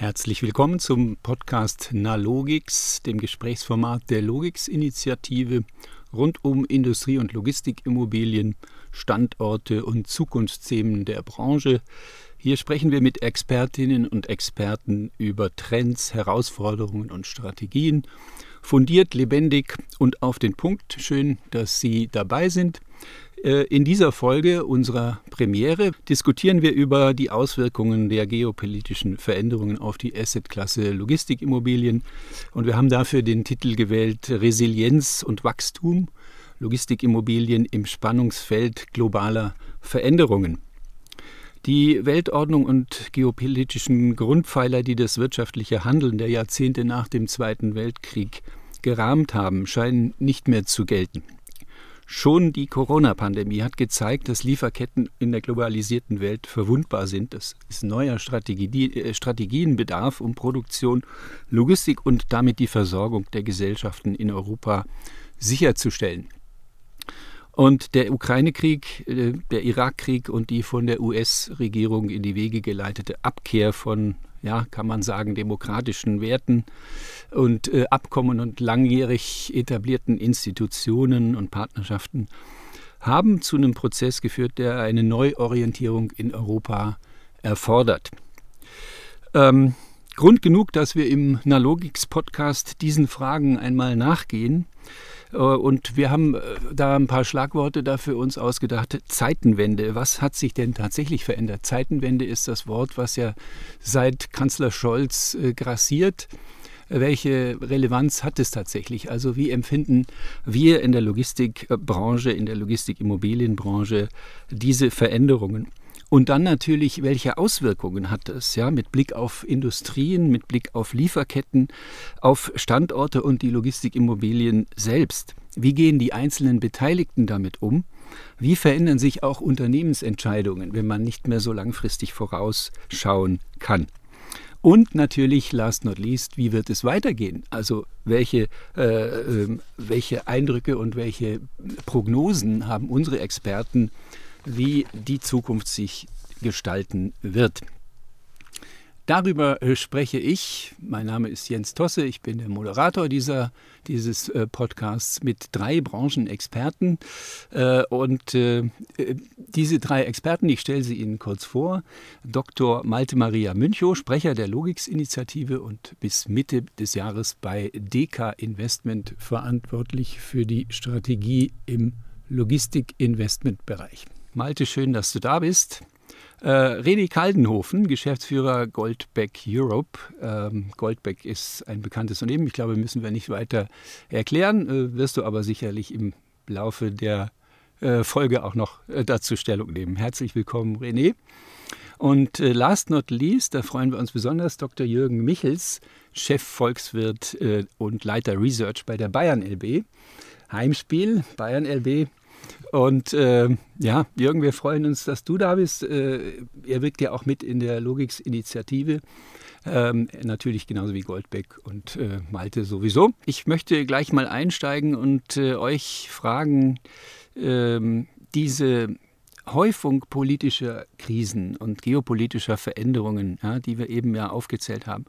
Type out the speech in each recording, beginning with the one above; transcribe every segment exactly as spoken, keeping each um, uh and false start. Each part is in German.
Herzlich willkommen zum Podcast Nalogix, dem Gesprächsformat der Logix-Initiative rund um Industrie- und Logistikimmobilien, Standorte und Zukunftsthemen der Branche. Hier sprechen wir mit Expertinnen und Experten über Trends, Herausforderungen und Strategien. Fundiert, lebendig und auf den Punkt. Schön, dass Sie dabei sind. In dieser Folge unserer Premiere diskutieren wir über die Auswirkungen der geopolitischen Veränderungen auf die Assetklasse Logistikimmobilien. Und wir haben dafür den Titel gewählt: Resilienz und Wachstum, Logistikimmobilien im Spannungsfeld globaler Veränderungen. Die Weltordnung und geopolitischen Grundpfeiler, die das wirtschaftliche Handeln der Jahrzehnte nach dem Zweiten Weltkrieg gerahmt haben, scheinen nicht mehr zu gelten. Schon die Corona-Pandemie hat gezeigt, dass Lieferketten in der globalisierten Welt verwundbar sind. Das ist neuer Strategie, Strategienbedarf, um Produktion, Logistik und damit die Versorgung der Gesellschaften in Europa sicherzustellen. Und der Ukraine-Krieg, der Irak-Krieg und die von der U S-Regierung in die Wege geleitete Abkehr von, ja, kann man sagen, demokratischen Werten und äh, Abkommen und langjährig etablierten Institutionen und Partnerschaften haben zu einem Prozess geführt, der eine Neuorientierung in Europa erfordert. Ähm, Grund genug, dass wir im Nalogix-Podcast diesen Fragen einmal nachgehen. Und wir haben da ein paar Schlagworte dafür uns ausgedacht. Zeitenwende. Was hat sich denn tatsächlich verändert? Zeitenwende ist das Wort, was ja seit Kanzler Scholz äh, grassiert. Welche Relevanz hat es tatsächlich? Also wie empfinden wir in der Logistikbranche, in der Logistikimmobilienbranche diese Veränderungen? Und dann natürlich, welche Auswirkungen hat es, ja, mit Blick auf Industrien, mit Blick auf Lieferketten, auf Standorte und die Logistikimmobilien selbst? Wie gehen die einzelnen Beteiligten damit um? Wie verändern sich auch Unternehmensentscheidungen, wenn man nicht mehr so langfristig vorausschauen kann? Und natürlich, last not least, wie wird es weitergehen? Also welche, äh, welche Eindrücke und welche Prognosen haben unsere Experten, wie die Zukunft sich gestalten wird? Darüber äh, spreche ich. Mein Name ist Jens Tosse, ich bin der Moderator dieser, dieses äh, Podcasts mit drei Branchenexperten. Äh, und äh, diese drei Experten, ich stelle sie Ihnen kurz vor. Doktor Malte Maria Münchow, Sprecher der Logix-Initiative und bis Mitte des Jahres bei D K Investment verantwortlich für die Strategie im Logistik-Investment-Bereich. Malte, schön, dass du da bist. Äh, René Kaldenhofen, Geschäftsführer Goldbeck Europe. Ähm, Goldbeck ist ein bekanntes Unternehmen. Ich glaube, müssen wir nicht weiter erklären. Äh, wirst du aber sicherlich im Laufe der äh, Folge auch noch äh, dazu Stellung nehmen. Herzlich willkommen, René. Und äh, last not least, da freuen wir uns besonders, Doktor Jürgen Michels, Chefvolkswirt äh, und Leiter Research bei der Bayern L B. Heimspiel, Bayern L B. Und äh, ja, Jürgen, wir freuen uns, dass du da bist. Äh, er wirkt ja auch mit in der Logix-Initiative, ähm, natürlich genauso wie Goldbeck und äh, Malte sowieso. Ich möchte gleich mal einsteigen und äh, euch fragen, äh, diese Häufung politischer Krisen und geopolitischer Veränderungen, ja, die wir eben ja aufgezählt haben,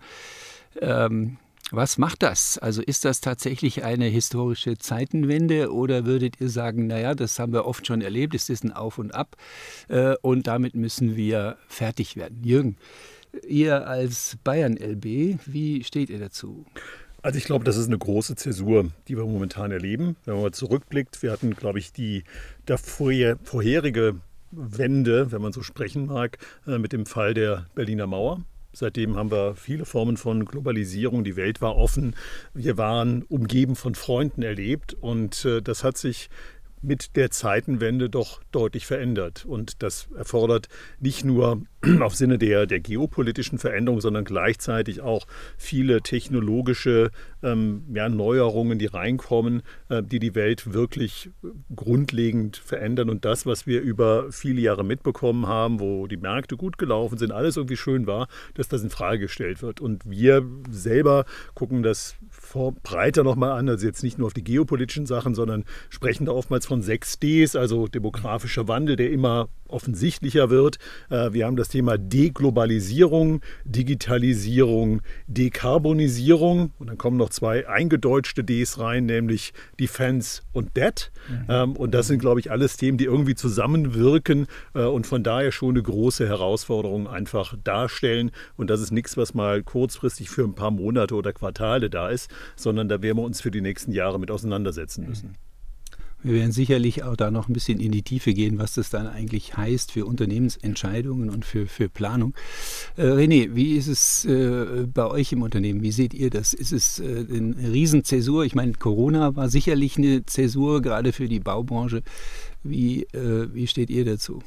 ähm, was macht das? Also ist das tatsächlich eine historische Zeitenwende oder würdet ihr sagen, naja, das haben wir oft schon erlebt, es ist ein Auf und Ab äh, und damit müssen wir fertig werden? Jürgen, ihr als Bayern L B, wie steht ihr dazu? Also ich glaube, das ist eine große Zäsur, die wir momentan erleben. Wenn man mal zurückblickt, wir hatten, glaube ich, die davor, vorherige Wende, wenn man so sprechen mag, äh, mit dem Fall der Berliner Mauer. Seitdem haben wir viele Formen von Globalisierung. Die Welt war offen. Wir waren umgeben von Freunden erlebt. Und äh, das hat sich mit der Zeitenwende doch deutlich verändert. Und das erfordert nicht nur auf Sinne der, der geopolitischen Veränderung, sondern gleichzeitig auch viele technologische ähm, ja, Neuerungen, die reinkommen, äh, die die Welt wirklich grundlegend verändern. Und das, was wir über viele Jahre mitbekommen haben, wo die Märkte gut gelaufen sind, alles irgendwie schön war, dass das in Frage gestellt wird. Und wir selber gucken das vor, breiter nochmal an, also jetzt nicht nur auf die geopolitischen Sachen, sondern sprechen da oftmals von von sechs Ds, also demografischer Wandel, der immer offensichtlicher wird. Wir haben das Thema Deglobalisierung, Digitalisierung, Dekarbonisierung und dann kommen noch zwei eingedeutschte Ds rein, nämlich Defense und Debt. Mhm. Und das sind, glaube ich, alles Themen, die irgendwie zusammenwirken und von daher schon eine große Herausforderung einfach darstellen. Und das ist nichts, was mal kurzfristig für ein paar Monate oder Quartale da ist, sondern da werden wir uns für die nächsten Jahre mit auseinandersetzen müssen. Wir werden sicherlich auch da noch ein bisschen in die Tiefe gehen, was das dann eigentlich heißt für Unternehmensentscheidungen und für, für Planung. Äh, René, wie ist es äh, bei euch im Unternehmen? Wie seht ihr das? Ist es äh, eine Riesenzäsur? Ich meine, Corona war sicherlich eine Zäsur, gerade für die Baubranche. Wie, äh, wie steht ihr dazu?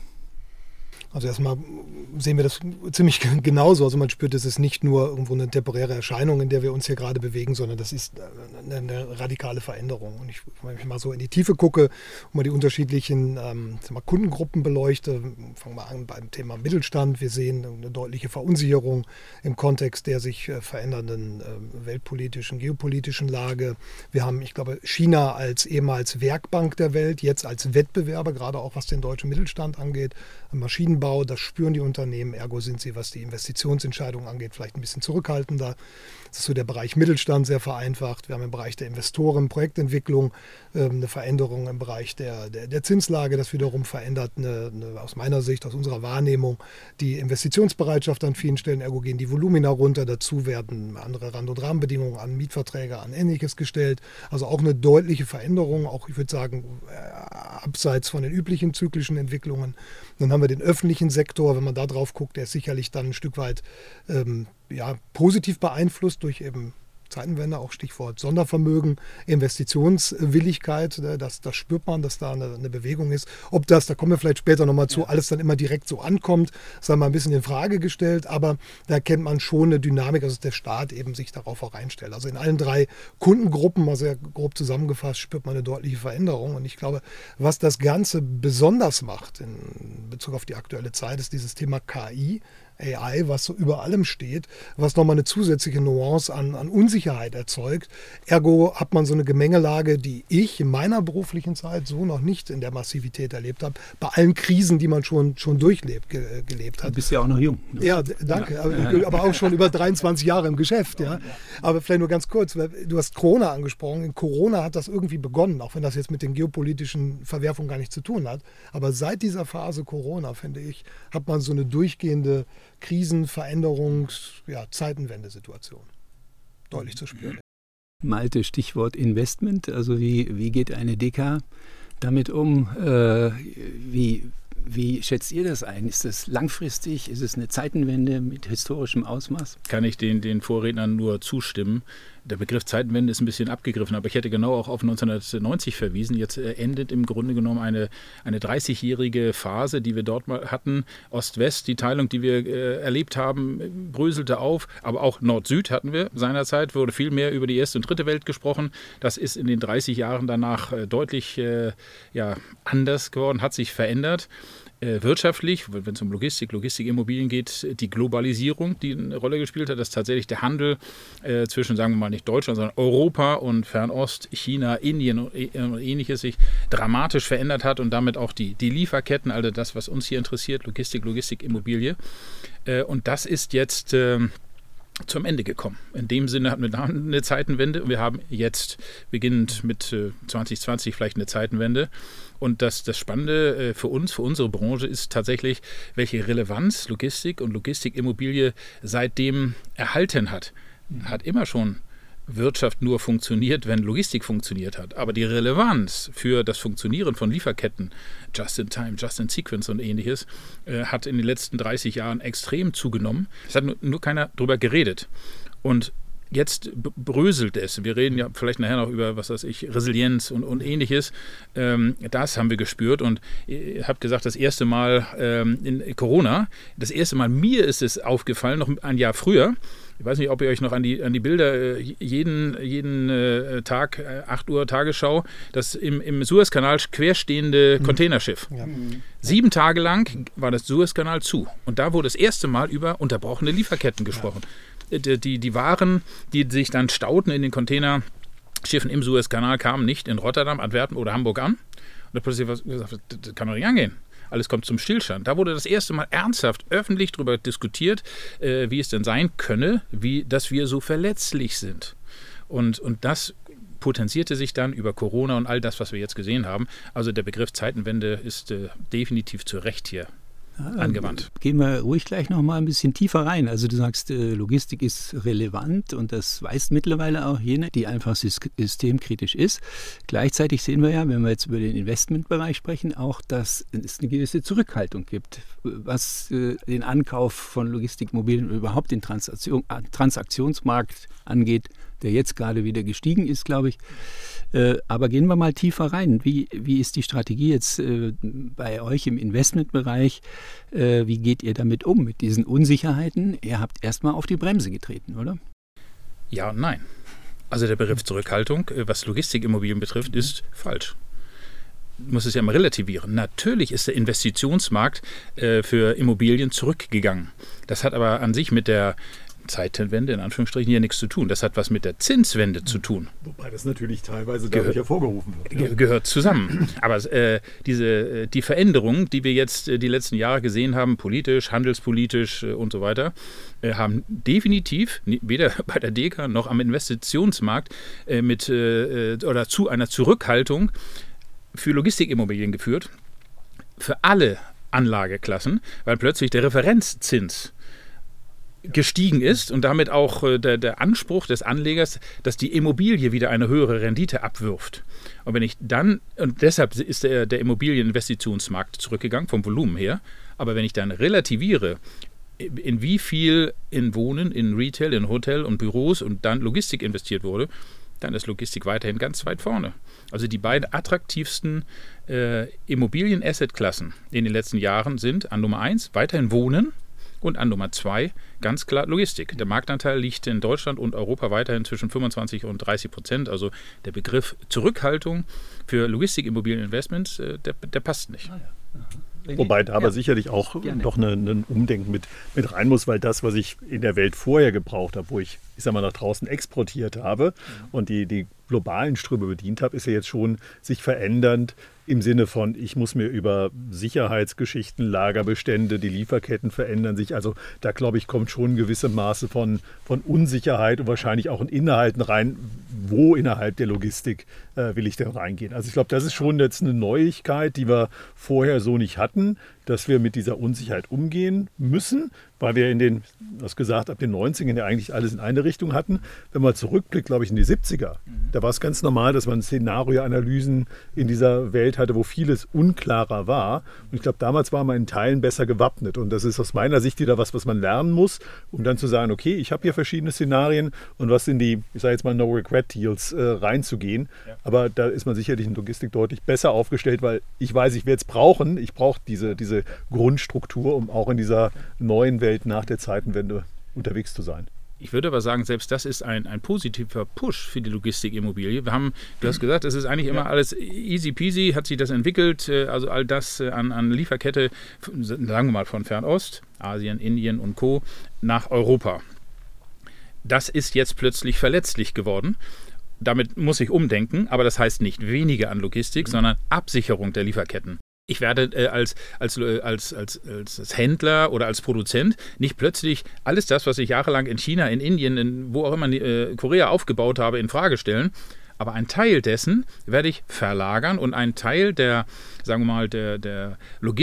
Also erstmal sehen wir das ziemlich genauso. Also man spürt, es ist nicht nur irgendwo eine temporäre Erscheinung, in der wir uns hier gerade bewegen, sondern das ist eine, eine radikale Veränderung. Und ich, wenn ich mal so in die Tiefe gucke und mal die unterschiedlichen ähm, mal Kundengruppen beleuchte, fangen wir an beim Thema Mittelstand. Wir sehen eine deutliche Verunsicherung im Kontext der sich äh, verändernden äh, weltpolitischen, geopolitischen Lage. Wir haben, ich glaube, China als ehemals Werkbank der Welt, jetzt als Wettbewerber, gerade auch was den deutschen Mittelstand angeht, Maschinenbau, das spüren die Unternehmen, ergo sind sie, was die Investitionsentscheidungen angeht, vielleicht ein bisschen zurückhaltender. Das ist so der Bereich Mittelstand sehr vereinfacht. Wir haben im Bereich der Investoren, Projektentwicklung äh, eine Veränderung im Bereich der, der, der Zinslage, das wiederum verändert eine, eine, aus meiner Sicht, aus unserer Wahrnehmung, die Investitionsbereitschaft an vielen Stellen, ergo gehen die Volumina runter, dazu werden andere Rand- und Rahmenbedingungen an Mietverträge, an Ähnliches gestellt. Also auch eine deutliche Veränderung, auch ich würde sagen, äh, abseits von den üblichen zyklischen Entwicklungen. Dann haben wir den öffentlichen Sektor, wenn man da drauf guckt, der ist sicherlich dann ein Stück weit ähm, ja, positiv beeinflusst durch eben Zeitenwende, auch Stichwort Sondervermögen, Investitionswilligkeit, das, das spürt man, dass da eine, eine Bewegung ist. Ob das, da kommen wir vielleicht später nochmal zu, alles dann immer direkt so ankommt, sei mal ein bisschen in Frage gestellt, aber da kennt man schon eine Dynamik, also dass der Staat eben sich darauf auch einstellt. Also in allen drei Kundengruppen, mal sehr grob zusammengefasst, spürt man eine deutliche Veränderung und ich glaube, was das Ganze besonders macht in Bezug auf die aktuelle Zeit, ist dieses Thema K I, A I, was so über allem steht, was nochmal eine zusätzliche Nuance an, an Unsicherheit erzeugt. Ergo hat man so eine Gemengelage, die ich in meiner beruflichen Zeit so noch nicht in der Massivität erlebt habe, bei allen Krisen, die man schon, schon durchlebt ge, gelebt hat. Du bist ja auch noch jung. Ne? Ja, danke, ja. Aber, aber auch schon über dreiundzwanzig Jahre im Geschäft. Ja. Aber vielleicht nur ganz kurz, du hast Corona angesprochen. In Corona hat das irgendwie begonnen, auch wenn das jetzt mit den geopolitischen Verwerfungen gar nichts zu tun hat. Aber seit dieser Phase Corona, finde ich, hat man so eine durchgehende Krisen-, Veränderungs-, ja, Zeitenwendesituation deutlich zu spüren. Malte, Stichwort Investment. Also wie, wie geht eine D K damit um? Äh, wie, wie schätzt ihr das ein? Ist das langfristig? Ist es eine Zeitenwende mit historischem Ausmaß? Kann ich den, den Vorrednern nur zustimmen. Der Begriff Zeitenwende ist ein bisschen abgegriffen, aber ich hätte genau auch auf neunzehnhundertneunzig verwiesen. Jetzt endet im Grunde genommen eine, eine dreißigjährige Phase, die wir dort mal hatten. Ost-West, die Teilung, die wir äh, erlebt haben, bröselte auf. Aber auch Nord-Süd hatten wir seinerzeit, wurde viel mehr über die erste und dritte Welt gesprochen. Das ist in den dreißig Jahren danach äh, deutlich äh, ja, anders geworden, hat sich verändert. Äh, wirtschaftlich, wenn es um Logistik, Logistikimmobilien geht, die Globalisierung, die eine Rolle gespielt hat, dass tatsächlich der Handel äh, zwischen, sagen wir mal, nicht Deutschland, sondern Europa und Fernost, China, Indien und Ähnliches sich dramatisch verändert hat und damit auch die, die Lieferketten, also das, was uns hier interessiert, Logistik, Logistikimmobilie. Äh, und das ist jetzt äh, zum Ende gekommen. In dem Sinne hatten wir da eine Zeitenwende und wir haben jetzt, beginnend mit äh, zwanzig zwanzig, vielleicht eine Zeitenwende. Und das, das Spannende äh, für uns, für unsere Branche ist tatsächlich, welche Relevanz Logistik und Logistikimmobilie seitdem erhalten hat. Hat immer schon Wirtschaft nur funktioniert, wenn Logistik funktioniert hat. Aber die Relevanz für das Funktionieren von Lieferketten, Just-in-Time, Just-in-Sequence und Ähnliches, äh, hat in den letzten dreißig Jahren extrem zugenommen. Es hat nur, nur keiner drüber geredet. Und jetzt bröselt es. Wir reden ja vielleicht nachher noch über, was weiß ich, Resilienz und, und Ähnliches. Ähm, das haben wir gespürt und ich habe gesagt, das erste Mal ähm, in Corona, das erste Mal mir ist es aufgefallen, noch ein Jahr früher. Ich weiß nicht, ob ihr euch noch an die, an die Bilder jeden, jeden äh, Tag, äh, acht Uhr Tagesschau, das im, im Suezkanal querstehende Containerschiff. Ja. Sieben Tage lang war das Suezkanal zu. Und da wurde das erste Mal über unterbrochene Lieferketten gesprochen. Ja. Die, die, die Waren, die sich dann stauten in den Containerschiffen im Suezkanal, kamen nicht in Rotterdam, Antwerpen oder Hamburg an, da plötzlich was gesagt, das kann doch nicht angehen. Alles kommt zum Stillstand. Da wurde das erste Mal ernsthaft öffentlich darüber diskutiert, äh, wie es denn sein könne, wie, dass wir so verletzlich sind. Und, und das potenzierte sich dann über Corona und all das, was wir jetzt gesehen haben. Also der Begriff Zeitenwende ist äh, definitiv zu Recht hier angewandt. Gehen wir ruhig gleich noch mal ein bisschen tiefer rein. Also du sagst, Logistik ist relevant und das weiß mittlerweile auch jene, die einfach systemkritisch ist. Gleichzeitig sehen wir ja, wenn wir jetzt über den Investmentbereich sprechen, auch, dass es eine gewisse Zurückhaltung gibt, was den Ankauf von Logistikmobilen und überhaupt den Transaktion, Transaktionsmarkt angeht, der jetzt gerade wieder gestiegen ist, glaube ich. Äh, aber gehen wir mal tiefer rein. Wie, wie ist die Strategie jetzt äh, bei euch im Investmentbereich? Äh, wie geht ihr damit um, mit diesen Unsicherheiten? Ihr habt erstmal auf die Bremse getreten, oder? Ja und nein. Also der Begriff Zurückhaltung, was Logistikimmobilien betrifft, ist falsch. Ich muss es ja mal relativieren. Natürlich ist der Investitionsmarkt äh, für Immobilien zurückgegangen. Das hat aber an sich mit der Zeitenwende in Anführungsstrichen hier nichts zu tun. Das hat was mit der Zinswende zu tun. Wobei das natürlich teilweise dadurch Gehör, hervorgerufen wird. Ge- ja. Gehört zusammen. Aber äh, diese, die Veränderungen, die wir jetzt äh, die letzten Jahre gesehen haben, politisch, handelspolitisch äh, und so weiter, äh, haben definitiv weder bei der Deka noch am Investitionsmarkt äh, mit äh, oder zu einer Zurückhaltung für Logistikimmobilien geführt. Für alle Anlageklassen, weil plötzlich der Referenzzins gestiegen ist und damit auch äh, der, der Anspruch des Anlegers, dass die Immobilie wieder eine höhere Rendite abwirft. Und wenn ich dann, und deshalb ist der, der Immobilieninvestitionsmarkt zurückgegangen, vom Volumen her, aber wenn ich dann relativiere, in wie viel in Wohnen, in Retail, in Hotel und Büros und dann Logistik investiert wurde, dann ist Logistik weiterhin ganz weit vorne. Also die beiden attraktivsten äh, Immobilien-Asset-Klassen in den letzten Jahren sind an Nummer eins weiterhin Wohnen, und an Nummer zwei ganz klar Logistik. Der Marktanteil liegt in Deutschland und Europa weiterhin zwischen fünfundzwanzig und dreißig Prozent. Also der Begriff Zurückhaltung für Logistikimmobilieninvestments, äh, der, der passt nicht. Ah, ja. Wobei da aber ja. sicherlich auch Gerne. doch ein Umdenken mit, mit rein muss, weil das, was ich in der Welt vorher gebraucht habe, wo ich, ich sag mal, nach draußen exportiert habe mhm. und die, die globalen Ströme bedient habe, ist ja jetzt schon sich verändernd im Sinne von, ich muss mir über Sicherheitsgeschichten, Lagerbestände, die Lieferketten verändern sich. Also da, glaube ich, kommt schon ein gewisses Maße von, von Unsicherheit und wahrscheinlich auch in Inhalten rein, wo innerhalb der Logistik äh, will ich denn reingehen. Also ich glaube, das ist schon jetzt eine Neuigkeit, die wir vorher so nicht hatten, dass wir mit dieser Unsicherheit umgehen müssen, weil wir in den, du hast gesagt, ab den neunzigern ja eigentlich alles in eine Richtung hatten. Wenn man zurückblickt, glaube ich, in die siebziger, mhm. da war es ganz normal, dass man Szenarioanalysen in dieser Welt hatte, wo vieles unklarer war. Und ich glaube, damals war man in Teilen besser gewappnet. Und das ist aus meiner Sicht wieder was, was man lernen muss, um dann zu sagen, okay, ich habe hier verschiedene Szenarien und was in die, ich sage jetzt mal, No-Regret-Deals äh, reinzugehen. Ja. Aber da ist man sicherlich in Logistik deutlich besser aufgestellt, weil ich weiß, ich werde es brauchen. Ich brauche diese, diese Grundstruktur, um auch in dieser neuen Welt nach der Zeitenwende unterwegs zu sein. Ich würde aber sagen, selbst das ist ein, ein positiver Push für die Logistikimmobilie. Wir haben, du hast gesagt, es ist eigentlich immer alles easy peasy, hat sich das entwickelt, also all das an, an Lieferkette, sagen wir mal von Fernost, Asien, Indien und Co. nach Europa. Das ist jetzt plötzlich verletzlich geworden. Damit muss ich umdenken, aber das heißt nicht weniger an Logistik, mhm. sondern Absicherung der Lieferketten. Ich werde äh, als, als, als, als, als Händler oder als Produzent nicht plötzlich alles das, was ich jahrelang in China, in Indien, in wo auch immer äh, Korea aufgebaut habe, in Frage stellen. Aber einen Teil dessen werde ich verlagern und einen Teil der, sagen wir mal, der, der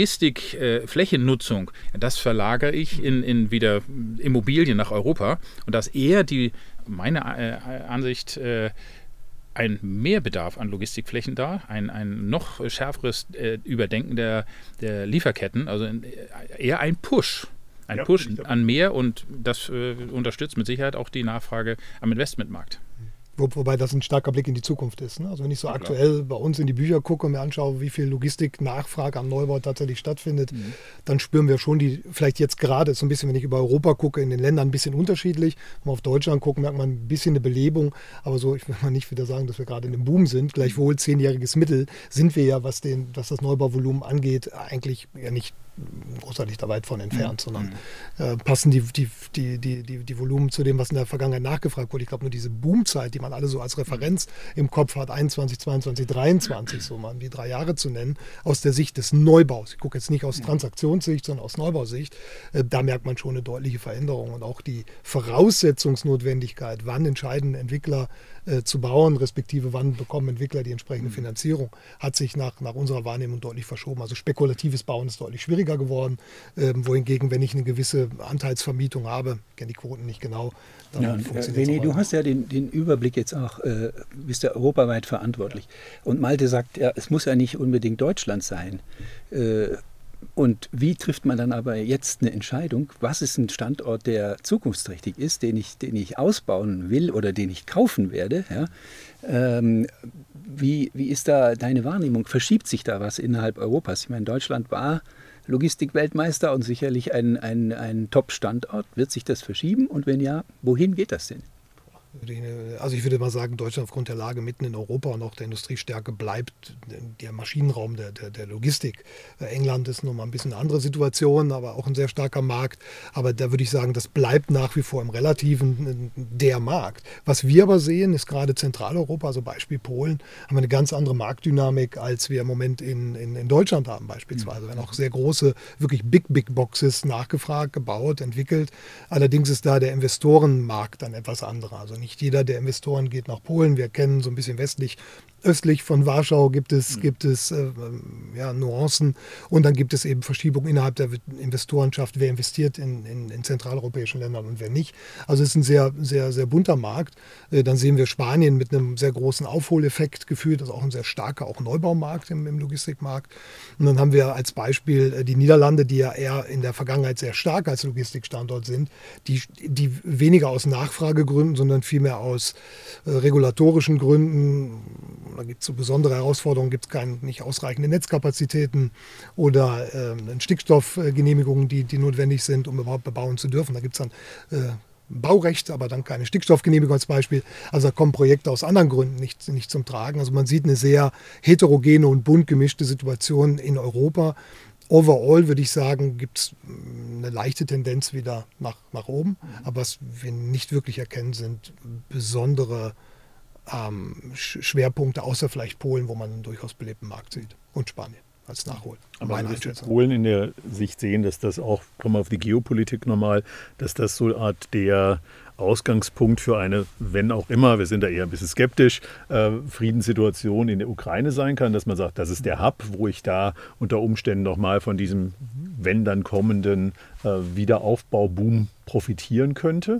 Logistik-Flächennutzung, äh, das verlagere ich in, in wieder Immobilien nach Europa. Und das eher die, meine äh, Ansicht, äh, ein Mehrbedarf an Logistikflächen da, ein, ein noch schärferes äh, Überdenken der, der Lieferketten, also eher ein Push, ein ja, Push an mehr und das äh, unterstützt mit Sicherheit auch die Nachfrage am Investmentmarkt. Wo, wobei das ein starker Blick in die Zukunft ist. Ne? Also wenn ich so ja, aktuell bei uns in die Bücher gucke und mir anschaue, wie viel Logistiknachfrage am Neubau tatsächlich stattfindet, mhm. dann spüren wir schon die, vielleicht jetzt gerade, so ein bisschen, wenn ich über Europa gucke, in den Ländern ein bisschen unterschiedlich. Wenn wir auf Deutschland gucken, merkt man ein bisschen eine Belebung. Aber so, ich will mal nicht wieder sagen, dass wir gerade in einem Boom sind. Gleichwohl zehnjähriges Mittel sind wir ja, was, den, was das Neubauvolumen angeht, eigentlich ja nicht großartig da weit von entfernt, mhm. sondern äh, passen die, die, die, die, die, die Volumen zu dem, was in der Vergangenheit nachgefragt wurde. Ich glaube, nur diese Boomzeit, die man alle so als Referenz im Kopf hat, einundzwanzig, zweiundzwanzig, dreiundzwanzig, so mal die drei Jahre zu nennen, aus der Sicht des Neubaus. Ich gucke jetzt nicht aus Transaktionssicht, sondern aus Neubausicht. Äh, da merkt man schon eine deutliche Veränderung und auch die Voraussetzungsnotwendigkeit, wann entscheiden Entwickler äh, zu bauen, respektive wann bekommen Entwickler die entsprechende mhm. Finanzierung, hat sich nach, nach unserer Wahrnehmung deutlich verschoben. Also spekulatives Bauen ist deutlich schwieriger geworden, ähm, wohingegen, wenn ich eine gewisse Anteilsvermietung habe, kenne die Quoten nicht genau, dann ja, funktioniert René, du hast ja den, den Überblick jetzt auch, äh, bist ja europaweit verantwortlich. Und Malte sagt, ja, es muss ja nicht unbedingt Deutschland sein. Äh, Und wie trifft man dann aber jetzt eine Entscheidung? Was ist ein Standort, der zukunftsträchtig ist, den ich, den ich ausbauen will oder den ich kaufen werde? Ja? Ähm, wie, wie ist da deine Wahrnehmung? Verschiebt sich da was innerhalb Europas? Ich meine, Deutschland war Logistikweltmeister und sicherlich ein, ein, ein Top-Standort. Wird sich das verschieben? Und wenn ja, wohin geht das denn? Also ich würde mal sagen, Deutschland aufgrund der Lage mitten in Europa und auch der Industriestärke bleibt der Maschinenraum der, der, der Logistik. England ist nun mal ein bisschen eine andere Situation, aber auch ein sehr starker Markt. Aber da würde ich sagen, das bleibt nach wie vor im Relativen der Markt. Was wir aber sehen, ist gerade Zentraleuropa, also Beispiel Polen, haben wir eine ganz andere Marktdynamik, als wir im Moment in, in, in Deutschland haben beispielsweise. Wenn auch sehr große, wirklich Big, Big Boxes nachgefragt, gebaut, entwickelt. Allerdings ist da der Investorenmarkt dann etwas anderer. Also nicht jeder der Investoren geht nach Polen. Wir kennen so ein bisschen westlich, östlich von Warschau gibt es, gibt es äh, ja, Nuancen und dann gibt es eben Verschiebungen innerhalb der Investorenschaft, wer investiert in, in, in zentraleuropäischen Ländern und wer nicht. Also es ist ein sehr, sehr, sehr bunter Markt. Äh, dann sehen wir Spanien mit einem sehr großen Aufholeffekt gefühlt, das ist auch ein sehr starker auch Neubaumarkt im, im Logistikmarkt. Und dann haben wir als Beispiel äh, die Niederlande, die ja eher in der Vergangenheit sehr stark als Logistikstandort sind, die, die weniger aus Nachfragegründen, sondern vielmehr aus äh, regulatorischen Gründen. Da gibt es so besondere Herausforderungen, gibt es keine, nicht ausreichende Netzkapazitäten oder äh, Stickstoffgenehmigungen, die, die notwendig sind, um überhaupt bebauen zu dürfen. Da gibt es dann äh, Baurecht, aber dann keine Stickstoffgenehmigung als Beispiel. Also da kommen Projekte aus anderen Gründen nicht, nicht zum Tragen. Also man sieht eine sehr heterogene und bunt gemischte Situation in Europa. Overall würde ich sagen, gibt es eine leichte Tendenz wieder nach, nach oben. Aber was wir nicht wirklich erkennen, sind besondere ähm, Schwerpunkte, außer vielleicht Polen, wo man einen durchaus belebten Markt sieht. Und Spanien als Nachhol. Aber man müsste Polen in der Sicht sehen, dass das auch, kommen wir auf die Geopolitik nochmal, dass das so eine Art der Ausgangspunkt für eine, wenn auch immer, wir sind da eher ein bisschen skeptisch, äh, Friedenssituation in der Ukraine sein kann, dass man sagt, das ist der Hub, wo ich da unter Umständen nochmal von diesem, wenn dann kommenden äh, Wiederaufbauboom profitieren könnte?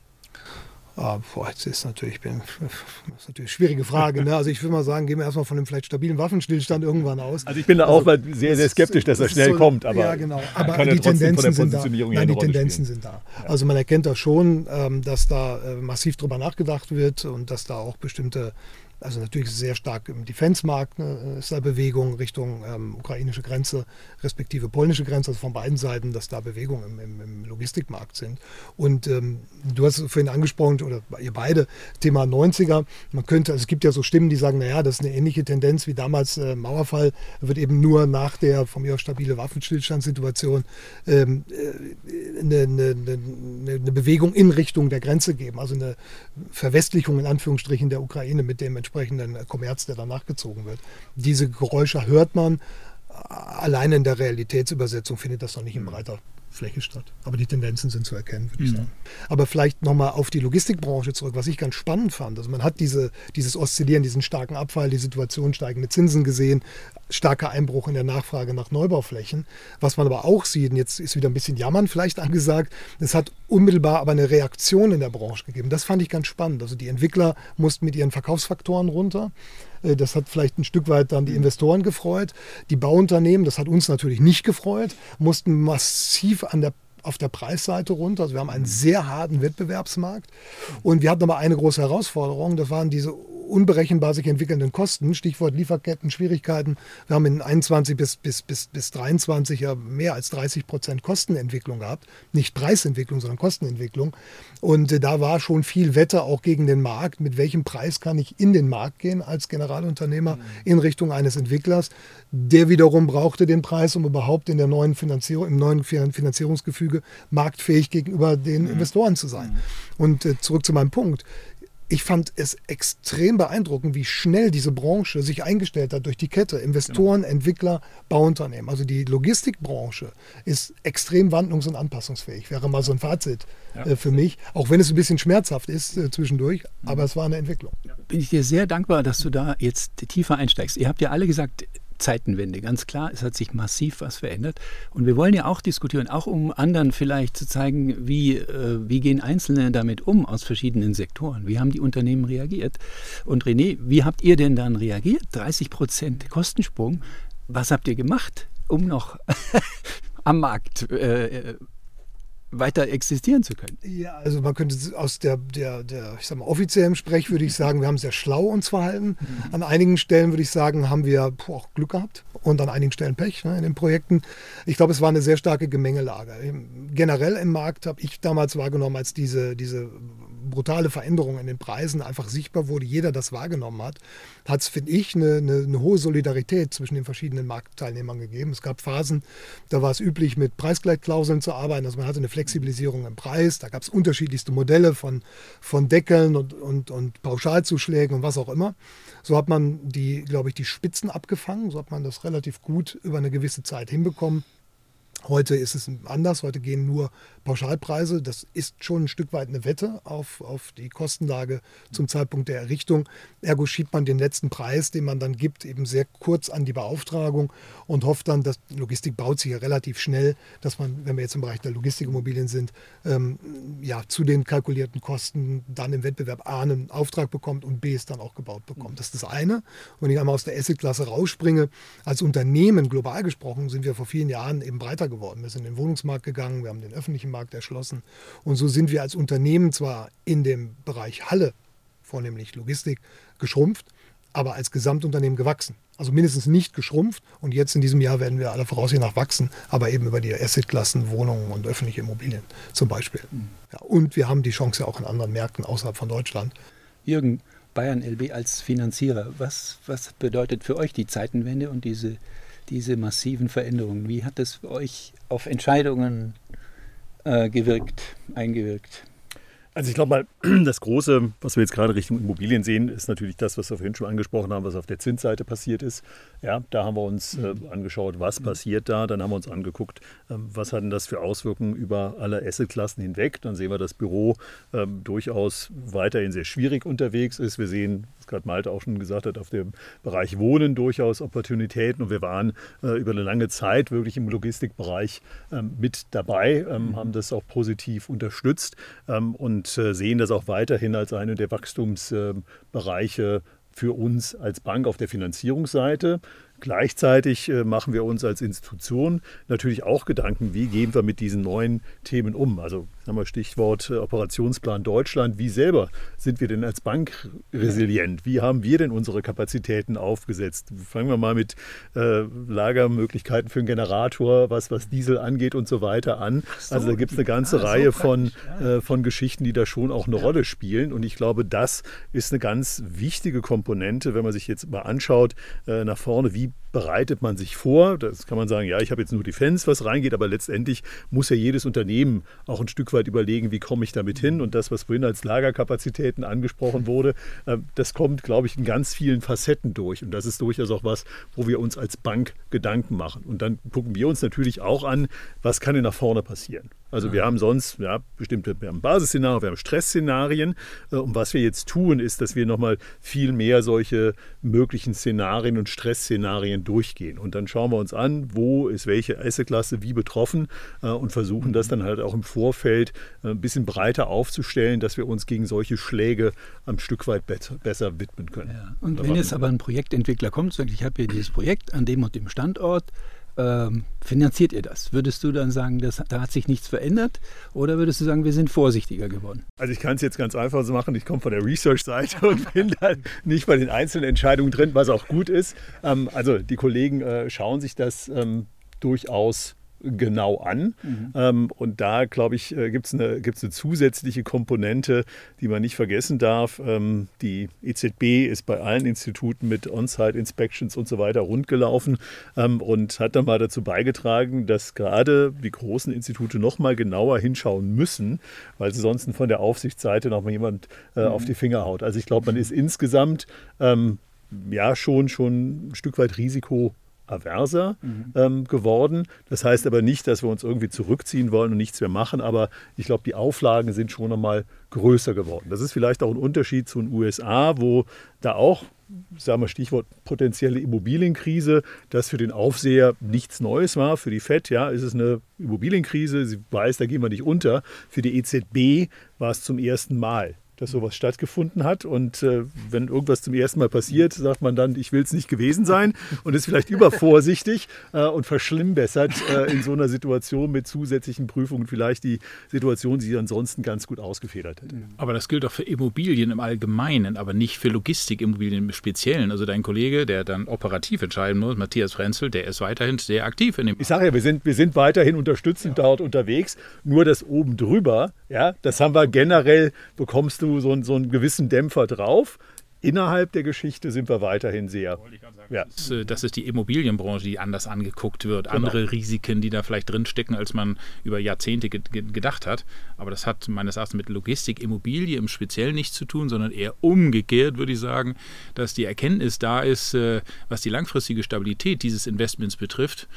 Ah, boah, jetzt ist natürlich, bin, das ist natürlich eine schwierige Frage. Ne? Also ich würde mal sagen, gehen wir erstmal von einem vielleicht stabilen Waffenstillstand irgendwann aus. Also ich bin da also, auch mal sehr, sehr skeptisch, dass er schnell so, kommt. Aber ja, genau. Aber die Tendenzen sind da. Nein, die Tendenzen sind da. Also man erkennt das schon, dass da massiv drüber nachgedacht wird und dass da auch bestimmte, also natürlich sehr stark im Defense-Markt, ne, ist da Bewegung Richtung ähm, ukrainische Grenze, respektive polnische Grenze, also von beiden Seiten, dass da Bewegungen im, im, im Logistikmarkt sind. Und ähm, du hast es vorhin angesprochen, oder ihr beide, Thema neunziger, man könnte, also es gibt ja so Stimmen, die sagen, naja, das ist eine ähnliche Tendenz wie damals äh, Mauerfall, wird eben nur nach der von mir aus stabile Waffenstillstandssituation ähm, äh, eine, eine, eine, eine Bewegung in Richtung der Grenze geben, also eine Verwestlichung in Anführungsstrichen der Ukraine mit dem entsprechenden Kommerz, der danach gezogen wird. Diese Geräusche hört man, allein in der Realitätsübersetzung findet das noch nicht in breiter Fläche statt. Aber die Tendenzen sind zu erkennen, würde ich sagen. Aber vielleicht nochmal auf die Logistikbranche zurück, was ich ganz spannend fand. Also man hat diese, dieses Oszillieren, diesen starken Abfall, die Situation steigende Zinsen gesehen, starker Einbruch in der Nachfrage nach Neubauflächen. Was man aber auch sieht, und jetzt ist wieder ein bisschen Jammern vielleicht angesagt, es hat unmittelbar aber eine Reaktion in der Branche gegeben. Das fand ich ganz spannend. Also die Entwickler mussten mit ihren Verkaufsfaktoren runter. Das hat vielleicht ein Stück weit dann die Investoren gefreut. Die Bauunternehmen, das hat uns natürlich nicht gefreut, mussten massiv an der, auf der Preisseite runter. Also wir haben einen sehr harten Wettbewerbsmarkt. Und wir hatten aber eine große Herausforderung, das waren diese unberechenbar sich entwickelnden Kosten, Stichwort Lieferketten, Schwierigkeiten. Wir haben in einundzwanzig bis, bis, bis, bis dreiundzwanzig ja mehr als dreißig Prozent Kostenentwicklung gehabt. Nicht Preisentwicklung, sondern Kostenentwicklung. Und äh, da war schon viel Wette auch gegen den Markt. Mit welchem Preis kann ich in den Markt gehen als Generalunternehmer mhm. in Richtung eines Entwicklers? Der wiederum brauchte den Preis, um überhaupt in der neuen Finanzierung, im neuen Finanzierungsgefüge marktfähig gegenüber den mhm. Investoren zu sein. Mhm. Und äh, zurück zu meinem Punkt. Ich fand es extrem beeindruckend, wie schnell diese Branche sich eingestellt hat durch die Kette. Investoren, genau. Entwickler, Bauunternehmen. Also die Logistikbranche ist extrem wandlungs- und anpassungsfähig. Wäre mal so ein Fazit ja. äh, für mich. Auch wenn es ein bisschen schmerzhaft ist äh, zwischendurch. Mhm. Aber es war eine Entwicklung. Bin ich dir sehr dankbar, dass du da jetzt tiefer einsteigst. Ihr habt ja alle gesagt, Zeitenwende, ganz klar, es hat sich massiv was verändert und wir wollen ja auch diskutieren, auch um anderen vielleicht zu zeigen, wie, äh, wie gehen Einzelne damit um aus verschiedenen Sektoren, wie haben die Unternehmen reagiert und René, wie habt ihr denn dann reagiert? dreißig Prozent Kostensprung, was habt ihr gemacht, um noch am Markt äh, weiter existieren zu können? Ja, also man könnte aus der, der, der ich sag mal, offiziellen Sprech würde ich sagen, wir haben sehr schlau uns verhalten. Mhm. An einigen Stellen würde ich sagen, haben wir puh, auch Glück gehabt und an einigen Stellen Pech ne, in den Projekten. Ich glaube, es war eine sehr starke Gemengelage. Generell im Markt habe ich damals wahrgenommen, als diese, diese brutale Veränderung in den Preisen einfach sichtbar wurde, jeder das wahrgenommen hat, hat es, finde ich, eine, eine, eine hohe Solidarität zwischen den verschiedenen Marktteilnehmern gegeben. Es gab Phasen, da war es üblich, mit Preisgleitklauseln zu arbeiten. Also man hatte eine Flexibilisierung im Preis. Da gab es unterschiedlichste Modelle von, von Deckeln und, und, und Pauschalzuschlägen und was auch immer. So hat man die, glaube ich, die Spitzen abgefangen. So hat man das relativ gut über eine gewisse Zeit hinbekommen. Heute ist es anders, heute gehen nur Pauschalpreise. Das ist schon ein Stück weit eine Wette auf, auf die Kostenlage zum Zeitpunkt der Errichtung. Ergo schiebt man den letzten Preis, den man dann gibt, eben sehr kurz an die Beauftragung und hofft dann, dass Logistik baut sich ja relativ schnell, dass man, wenn wir jetzt im Bereich der Logistikimmobilien sind, ähm, ja, zu den kalkulierten Kosten dann im Wettbewerb A einen Auftrag bekommt und B es dann auch gebaut bekommt. Das ist das eine. Wenn ich einmal aus der Asset-Klasse rausspringe, als Unternehmen global gesprochen, sind wir vor vielen Jahren eben breiter geworden. Wir sind in den Wohnungsmarkt gegangen, wir haben den öffentlichen Markt erschlossen und so sind wir als Unternehmen zwar in dem Bereich Halle, vornehmlich Logistik, geschrumpft, aber als Gesamtunternehmen gewachsen. Also mindestens nicht geschrumpft und jetzt in diesem Jahr werden wir aller Voraussicht nach wachsen, aber eben über die Assetklassen, Wohnungen und öffentliche Immobilien zum Beispiel. Mhm. Ja, und wir haben die Chance auch in anderen Märkten außerhalb von Deutschland. Jürgen, Bayern L B als Finanzierer, was, was bedeutet für euch die Zeitenwende und diese diese massiven Veränderungen? Wie hat das für euch auf Entscheidungen äh, gewirkt, eingewirkt? Also ich glaube mal, das Große, was wir jetzt gerade Richtung Immobilien sehen, ist natürlich das, was wir vorhin schon angesprochen haben, was auf der Zinsseite passiert ist. Ja, da haben wir uns äh, angeschaut, was passiert da. Dann haben wir uns angeguckt, äh, was hat denn das für Auswirkungen über alle Assetklassen hinweg. Dann sehen wir, dass das Büro äh, durchaus weiterhin sehr schwierig unterwegs ist. Wir sehen, was gerade Malte auch schon gesagt hat, auf dem Bereich Wohnen durchaus Opportunitäten. Und wir waren äh, über eine lange Zeit wirklich im Logistikbereich äh, mit dabei, äh, haben das auch positiv unterstützt äh, und sehen das auch weiterhin als einen der Wachstumsbereiche für uns als Bank auf der Finanzierungsseite. Gleichzeitig äh, machen wir uns als Institution natürlich auch Gedanken, wie gehen wir mit diesen neuen Themen um. Also sagen wir Stichwort äh, Operationsplan Deutschland. Wie selber sind wir denn als Bank resilient? Wie haben wir denn unsere Kapazitäten aufgesetzt? Fangen wir mal mit äh, Lagermöglichkeiten für einen Generator, was, was Diesel angeht und so weiter an. So, also da gibt es eine ganze ah, Reihe so von, ja. äh, von Geschichten, die da schon auch eine ja. Rolle spielen. Und ich glaube, das ist eine ganz wichtige Komponente, wenn man sich jetzt mal anschaut, äh, nach vorne, wie bereitet man sich vor? Das kann man sagen, ja, ich habe jetzt nur Defense, was reingeht, aber letztendlich muss ja jedes Unternehmen auch ein Stück weit überlegen, wie komme ich damit hin? Und das, was vorhin als Lagerkapazitäten angesprochen wurde, das kommt, glaube ich, in ganz vielen Facetten durch. Und das ist durchaus auch was, wo wir uns als Bank Gedanken machen. Und dann gucken wir uns natürlich auch an, was kann denn nach vorne passieren? Also wir haben sonst ja, bestimmte wir haben Basisszenarien, wir haben Stressszenarien. Und was wir jetzt tun, ist, dass wir nochmal viel mehr solche möglichen Szenarien und Stressszenarien durchgehen. Und dann schauen wir uns an, wo ist welche Assetklasse wie betroffen und versuchen das dann halt auch im Vorfeld ein bisschen breiter aufzustellen, dass wir uns gegen solche Schläge ein Stück weit besser, besser widmen können. Ja. Und wenn jetzt aber ein Projektentwickler kommt und sagt, ich habe hier dieses Projekt an dem und dem Standort, ähm, finanziert ihr das? Würdest du dann sagen, das, da hat sich nichts verändert oder würdest du sagen, wir sind vorsichtiger geworden? Also ich kann es jetzt ganz einfach so machen, ich komme von der Research-Seite und bin da nicht bei den einzelnen Entscheidungen drin, was auch gut ist. Ähm, also die Kollegen äh, schauen sich das ähm, durchaus genau an. Mhm. Ähm, und da, glaube ich, äh, gibt es eine, gibt's eine zusätzliche Komponente, die man nicht vergessen darf. Ähm, die E Z B ist bei allen Instituten mit On-Site-Inspections und so weiter rundgelaufen ähm, und hat dann mal dazu beigetragen, dass gerade die großen Institute noch mal genauer hinschauen müssen, weil sie sonst von der Aufsichtsseite noch mal jemand äh, mhm. auf die Finger haut. Also ich glaube, man ist insgesamt ähm, ja schon, schon ein Stück weit Risiko averser mhm. ähm, geworden. Das heißt aber nicht, dass wir uns irgendwie zurückziehen wollen und nichts mehr machen, aber ich glaube, die Auflagen sind schon einmal größer geworden. Das ist vielleicht auch ein Unterschied zu den U S A, wo da auch, sagen wir Stichwort potenzielle Immobilienkrise, das für den Aufseher nichts Neues war. Für die Fed, ja, ist es eine Immobilienkrise, sie weiß, da gehen wir nicht unter. Für die E Z B war es zum ersten Mal, dass sowas stattgefunden hat. Und äh, wenn irgendwas zum ersten Mal passiert, sagt man dann, ich will es nicht gewesen sein und ist vielleicht übervorsichtig äh, und verschlimmbessert äh, in so einer Situation mit zusätzlichen Prüfungen vielleicht die Situation, die ansonsten ganz gut ausgefedert hätte. Aber das gilt auch für Immobilien im Allgemeinen, aber nicht für Logistikimmobilien im Speziellen. Also dein Kollege, der dann operativ entscheiden muss, Matthias Frenzel, der ist weiterhin sehr aktiv in dem. Ich sage ja, wir sind, wir sind weiterhin unterstützend ja. dort unterwegs. Nur das oben drüber, ja, das haben wir generell, bekommst du so, so einen gewissen Dämpfer drauf. Innerhalb der Geschichte sind wir weiterhin sehr. Ja. Das, ist, das ist die Immobilienbranche, die anders angeguckt wird. Genau. Andere Risiken, die da vielleicht drinstecken, als man über Jahrzehnte ge- gedacht hat. Aber das hat meines Erachtens mit Logistik, Immobilie im Speziellen nichts zu tun, sondern eher umgekehrt, würde ich sagen, dass die Erkenntnis da ist, was die langfristige Stabilität dieses Investments betrifft.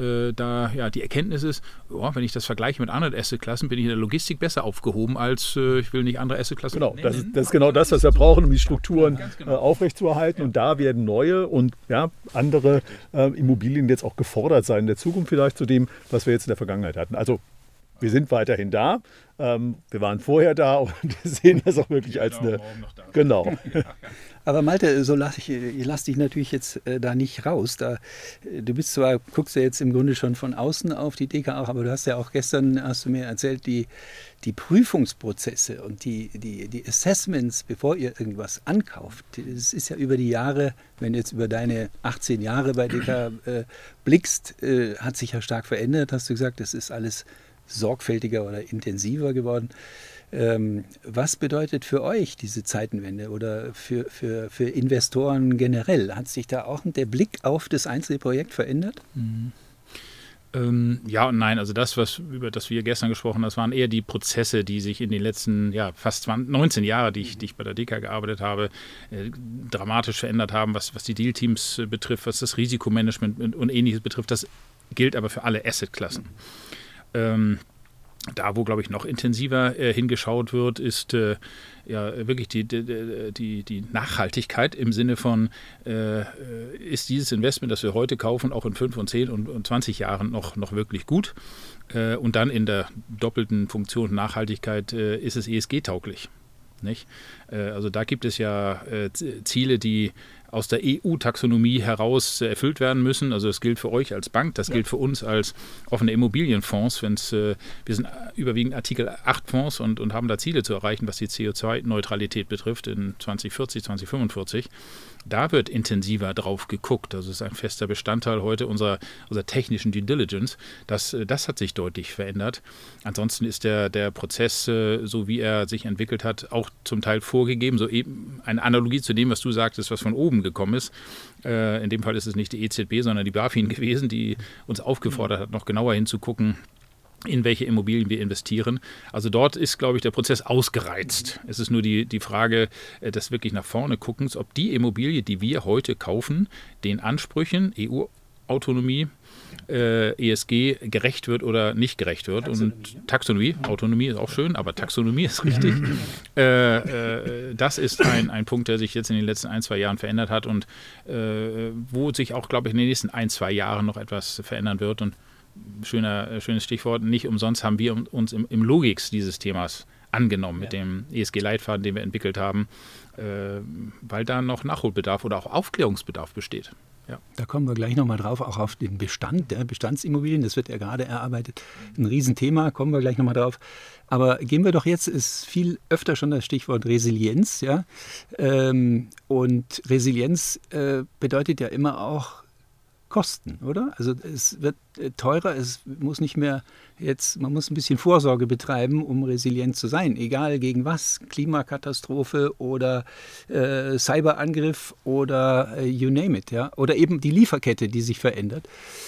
Da ja, die Erkenntnis ist, oh, wenn ich das vergleiche mit anderen Assetklassen, bin ich in der Logistik besser aufgehoben, als ich will nicht andere Assetklassen Genau, nennen. das ist, das ist genau das, was wir brauchen, um die Strukturen genau. aufrechtzuerhalten. Ja. Und da werden neue und ja, andere äh, Immobilien jetzt auch gefordert sein in der Zukunft vielleicht zu dem, was wir jetzt in der Vergangenheit hatten. Also wir sind weiterhin da. Ähm, wir waren vorher da und sehen das auch wirklich als eine... Genau. Aber Malte, so lass ich, ich lass dich natürlich jetzt äh, da nicht raus. Da, du bist zwar, guckst ja jetzt im Grunde schon von außen auf die D K auch, aber du hast ja auch gestern, hast du mir erzählt, die, die Prüfungsprozesse und die, die, die Assessments, bevor ihr irgendwas ankauft. Das ist ja über die Jahre, wenn du jetzt über deine achtzehn Jahre bei D K äh, blickst, äh, hat sich ja stark verändert, hast du gesagt, das ist alles sorgfältiger oder intensiver geworden. Ähm, was bedeutet für euch diese Zeitenwende oder für, für, für Investoren generell? Hat sich da auch der Blick auf das einzelne Projekt verändert? Mhm. Ähm, ja und nein. Also das, was, über das wir gestern gesprochen haben, das waren eher die Prozesse, die sich in den letzten ja, fast zwanzig, neunzehn Jahren, die ich, die ich bei der D K gearbeitet habe, äh, dramatisch verändert haben, was, was die Dealteams äh, betrifft, was das Risikomanagement und, und Ähnliches betrifft. Das gilt aber für alle Assetklassen. Ähm, Da, wo, glaube ich, noch intensiver äh, hingeschaut wird, ist äh, ja wirklich die, die, die, die Nachhaltigkeit im Sinne von, äh, ist dieses Investment, das wir heute kaufen, auch in fünf und zehn und, und zwanzig Jahren noch, noch wirklich gut? Äh, und dann in der doppelten Funktion Nachhaltigkeit, äh, ist es E S G-tauglich? Nicht? Äh, also da gibt es ja äh, Ziele, die aus der E U-Taxonomie heraus erfüllt werden müssen. Also das gilt für euch als Bank, das ja. gilt für uns als offene Immobilienfonds. Wenn's, äh, wir sind überwiegend Artikel acht Fonds und, und haben da Ziele zu erreichen, was die C O zwei Neutralität betrifft in zwanzig vierzig, zwanzig fünfundvierzig. Da wird intensiver drauf geguckt. Das ist ein fester Bestandteil heute unserer, unserer technischen Due Diligence. Das, das hat sich deutlich verändert. Ansonsten ist der, der Prozess, so wie er sich entwickelt hat, auch zum Teil vorgegeben. So eben eine Analogie zu dem, was du sagtest, was von oben gekommen ist. In dem Fall ist es nicht die E Z B, sondern die BaFin gewesen, die uns aufgefordert hat, noch genauer hinzugucken, in welche Immobilien wir investieren. Also dort ist, glaube ich, der Prozess ausgereizt. Es ist nur die, die Frage des wirklich nach vorne Guckens, ob die Immobilie, die wir heute kaufen, den Ansprüchen, E U-Autonomie, äh, E S G gerecht wird oder nicht gerecht wird. Taxonomie, und ja. Taxonomie, Autonomie ist auch schön, aber Taxonomie ist richtig. äh, äh, das ist ein, ein Punkt, der sich jetzt in den letzten ein, zwei Jahren verändert hat und äh, wo sich auch, glaube ich, in den nächsten ein, zwei Jahren noch etwas verändern wird. Und Schöner, schönes Stichwort, nicht umsonst haben wir uns im, im Logix dieses Themas angenommen, ja. mit dem E S G-Leitfaden, den wir entwickelt haben, äh, weil da noch Nachholbedarf oder auch Aufklärungsbedarf besteht. Ja. Da kommen wir gleich nochmal drauf, auch auf den Bestand der Bestandsimmobilien. Das wird ja gerade erarbeitet. Ein Riesenthema, kommen wir gleich nochmal drauf. Aber gehen wir doch jetzt, ist viel öfter schon das Stichwort Resilienz. Ja? Ähm, und Resilienz äh, bedeutet ja immer auch Kosten, oder? Also es wird teurer, es muss nicht mehr jetzt, man muss ein bisschen Vorsorge betreiben, um resilient zu sein, egal gegen was, Klimakatastrophe oder äh, Cyberangriff oder äh, you name it, ja, oder eben die Lieferkette, die sich verändert.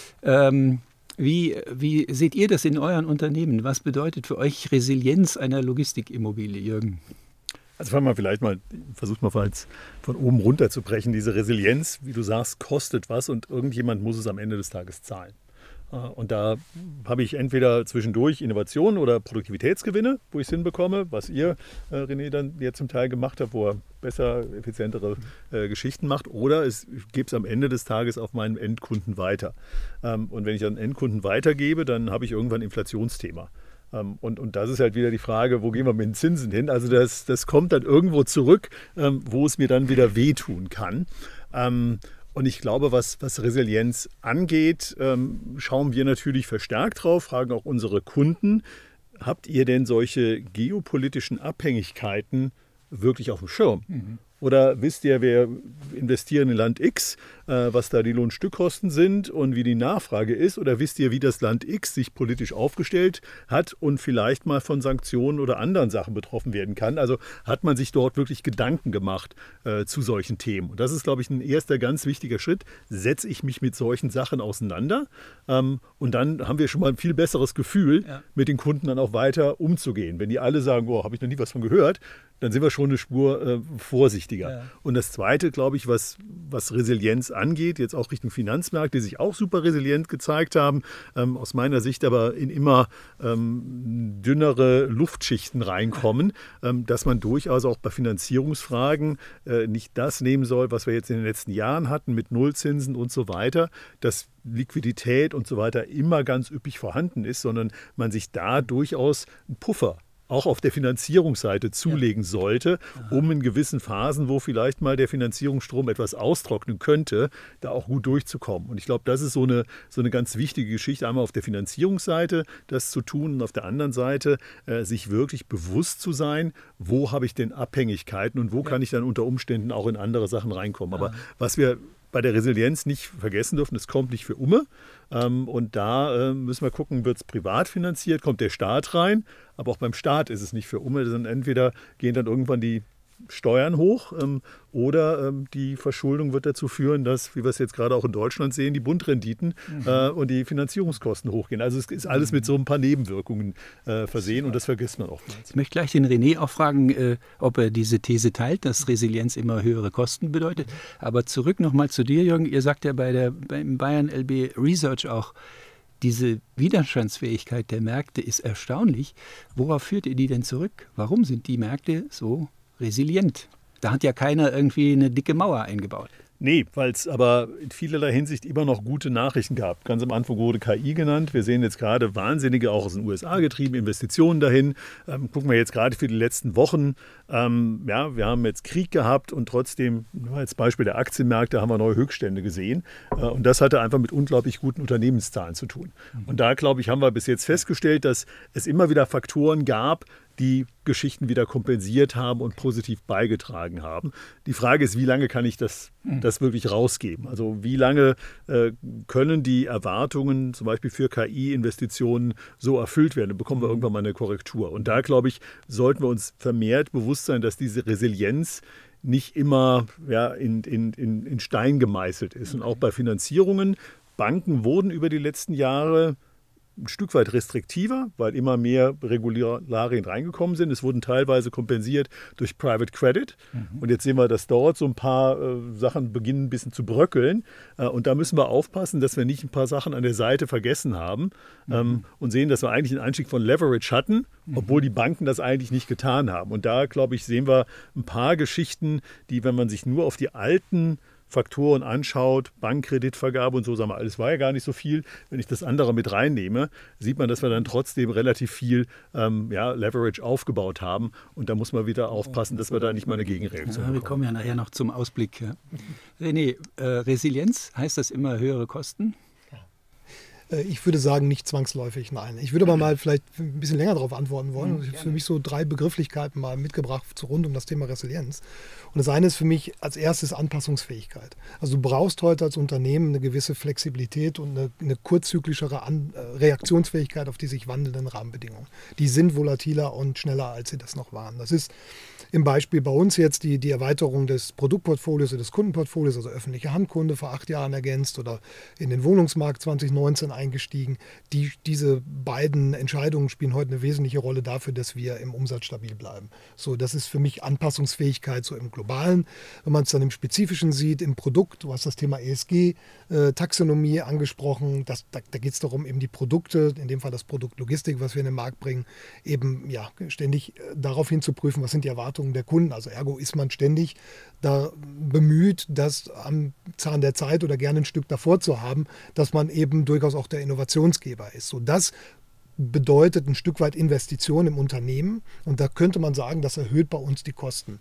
Ähm, wie, wie seht ihr das in euren Unternehmen? Was bedeutet für euch Resilienz einer Logistikimmobilie, Jürgen? Also fangen wir vielleicht mal, versucht mal von oben runter zu brechen. Diese Resilienz, wie du sagst, kostet was und irgendjemand muss es am Ende des Tages zahlen. Und da habe ich entweder zwischendurch Innovationen oder Produktivitätsgewinne, wo ich es hinbekomme, was ihr, René, dann jetzt zum Teil gemacht habt, wo er besser, effizientere äh, Geschichten macht, oder es, ich gebe es am Ende des Tages auf meinen Endkunden weiter. Ähm, und wenn ich an Endkunden weitergebe, dann habe ich irgendwann ein Inflationsthema. Und, und das ist halt wieder die Frage, wo gehen wir mit den Zinsen hin? Also das, das kommt dann irgendwo zurück, ähm, wo es mir dann wieder wehtun kann. Ähm, und ich glaube, was, was Resilienz angeht, ähm, schauen wir natürlich verstärkt drauf, fragen auch unsere Kunden, habt ihr denn solche geopolitischen Abhängigkeiten wirklich auf dem Schirm? Mhm. Oder wisst ihr, wir investieren in Land X, äh, was da die Lohnstückkosten sind und wie die Nachfrage ist? Oder wisst ihr, wie das Land X sich politisch aufgestellt hat und vielleicht mal von Sanktionen oder anderen Sachen betroffen werden kann? Also hat man sich dort wirklich Gedanken gemacht äh, zu solchen Themen? Und das ist, glaube ich, ein erster ganz wichtiger Schritt. Setze ich mich mit solchen Sachen auseinander? Ähm, und dann haben wir schon mal ein viel besseres Gefühl, ja, mit den Kunden dann auch weiter umzugehen. Wenn die alle sagen, oh, habe ich noch nie was von gehört, dann sind wir schon eine Spur äh, vorsichtiger. Ja. Und das Zweite, glaube ich, was, was Resilienz angeht, jetzt auch Richtung Finanzmärkte, die sich auch super resilient gezeigt haben, ähm, aus meiner Sicht aber in immer ähm, dünnere Luftschichten reinkommen, ähm, dass man durchaus auch bei Finanzierungsfragen äh, nicht das nehmen soll, was wir jetzt in den letzten Jahren hatten mit Nullzinsen und so weiter, dass Liquidität und so weiter immer ganz üppig vorhanden ist, sondern man sich da durchaus einen Puffer auch auf der Finanzierungsseite zulegen ja. sollte, um in gewissen Phasen, wo vielleicht mal der Finanzierungsstrom etwas austrocknen könnte, da auch gut durchzukommen. Und ich glaube, das ist so eine, so eine ganz wichtige Geschichte, einmal auf der Finanzierungsseite das zu tun und auf der anderen Seite äh, sich wirklich bewusst zu sein, wo habe ich denn Abhängigkeiten und wo ja. kann ich dann unter Umständen auch in andere Sachen reinkommen. Aber ja. was wir bei der Resilienz nicht vergessen dürfen, es kommt nicht für Umme. Ähm, und da äh, müssen wir gucken, wird es privat finanziert, kommt der Staat rein. Aber auch beim Staat ist es nicht für Umme, sondern entweder gehen dann irgendwann die Steuern hoch ähm, oder ähm, die Verschuldung wird dazu führen, dass, wie wir es jetzt gerade auch in Deutschland sehen, die Bundrenditen mhm. äh, und die Finanzierungskosten hochgehen. Also es ist alles mit so ein paar Nebenwirkungen äh, versehen und das vergisst man oftmals. Ich möchte gleich den René auch fragen, äh, ob er diese These teilt, dass Resilienz immer höhere Kosten bedeutet. Aber zurück nochmal zu dir, Jürgen. Ihr sagt ja bei der, beim Bayern L B Research auch, diese Widerstandsfähigkeit der Märkte ist erstaunlich. Worauf führt ihr die denn zurück? Warum sind die Märkte so resilient? Da hat ja keiner irgendwie eine dicke Mauer eingebaut. Nee, weil es aber in vielerlei Hinsicht immer noch gute Nachrichten gab. Ganz am Anfang wurde K I genannt. Wir sehen jetzt gerade wahnsinnige, auch aus den U S A getrieben, Investitionen dahin. Ähm, gucken wir jetzt gerade für die letzten Wochen. Ähm, ja, wir haben jetzt Krieg gehabt und trotzdem, als Beispiel der Aktienmärkte, haben wir neue Höchststände gesehen. Äh, und das hatte einfach mit unglaublich guten Unternehmenszahlen zu tun. Mhm. Und da, glaube ich, haben wir bis jetzt festgestellt, dass es immer wieder Faktoren gab, die Geschichten wieder kompensiert haben und positiv beigetragen haben. Die Frage ist, wie lange kann ich das, das wirklich rausgeben? Also wie lange äh, können die Erwartungen zum Beispiel für K I-Investitionen so erfüllt werden? Dann bekommen wir irgendwann mal eine Korrektur. Und da, glaube ich, sollten wir uns vermehrt bewusst sein, dass diese Resilienz nicht immer ja, in, in, in, in Stein gemeißelt ist. Und auch bei Finanzierungen, Banken wurden über die letzten Jahre ein Stück weit restriktiver, weil immer mehr Regularien reingekommen sind. Es wurden teilweise kompensiert durch Private Credit. Mhm. Und jetzt sehen wir, dass dort so ein paar äh, Sachen beginnen ein bisschen zu bröckeln. Äh, und da müssen wir aufpassen, dass wir nicht ein paar Sachen an der Seite vergessen haben mhm. ähm, und sehen, dass wir eigentlich einen Einstieg von Leverage hatten, mhm. obwohl die Banken das eigentlich nicht getan haben. Und da, glaube ich, sehen wir ein paar Geschichten, die, wenn man sich nur auf die alten Faktoren anschaut, Bankkreditvergabe und so, sagen wir, alles war ja gar nicht so viel. Wenn ich das andere mit reinnehme, sieht man, dass wir dann trotzdem relativ viel ähm, ja, Leverage aufgebaut haben. Und da muss man wieder aufpassen, dass wir da nicht mal eine Gegenreaktion ja, wir bekommen. kommen ja nachher noch zum Ausblick. Ja. René, äh, Resilienz, heißt das immer höhere Kosten? Ich würde sagen, nicht zwangsläufig, nein. Ich würde aber mal vielleicht ein bisschen länger darauf antworten wollen. Ich habe für mich so drei Begrifflichkeiten mal mitgebracht so rund um das Thema Resilienz. Und das eine ist für mich als erstes Anpassungsfähigkeit. Also du brauchst heute als Unternehmen eine gewisse Flexibilität und eine, eine kurzzyklischere An- Reaktionsfähigkeit auf die sich wandelnden Rahmenbedingungen. Die sind volatiler und schneller, als sie das noch waren. Das ist im Beispiel bei uns jetzt die, die Erweiterung des Produktportfolios oder des Kundenportfolios, also öffentliche Handkunde vor acht Jahren ergänzt oder in den Wohnungsmarkt zwanzig neunzehn eingestiegen. Die, diese beiden Entscheidungen spielen heute eine wesentliche Rolle dafür, dass wir im Umsatz stabil bleiben. So, das ist für mich Anpassungsfähigkeit so im Globalen. Wenn man es dann im Spezifischen sieht, im Produkt, du hast das Thema E S G, äh, Taxonomie angesprochen, das, da, da geht es darum, eben die Produkte, in dem Fall das Produkt Logistik, was wir in den Markt bringen, eben ja, ständig äh, darauf hin zu prüfen, was sind die Erwartungen der Kunden. Also ergo ist man ständig da bemüht, das am Zahn der Zeit oder gerne ein Stück davor zu haben, dass man eben durchaus auch der Innovationsgeber ist. So, das bedeutet ein Stück weit Investition im Unternehmen und da könnte man sagen, das erhöht bei uns die Kosten.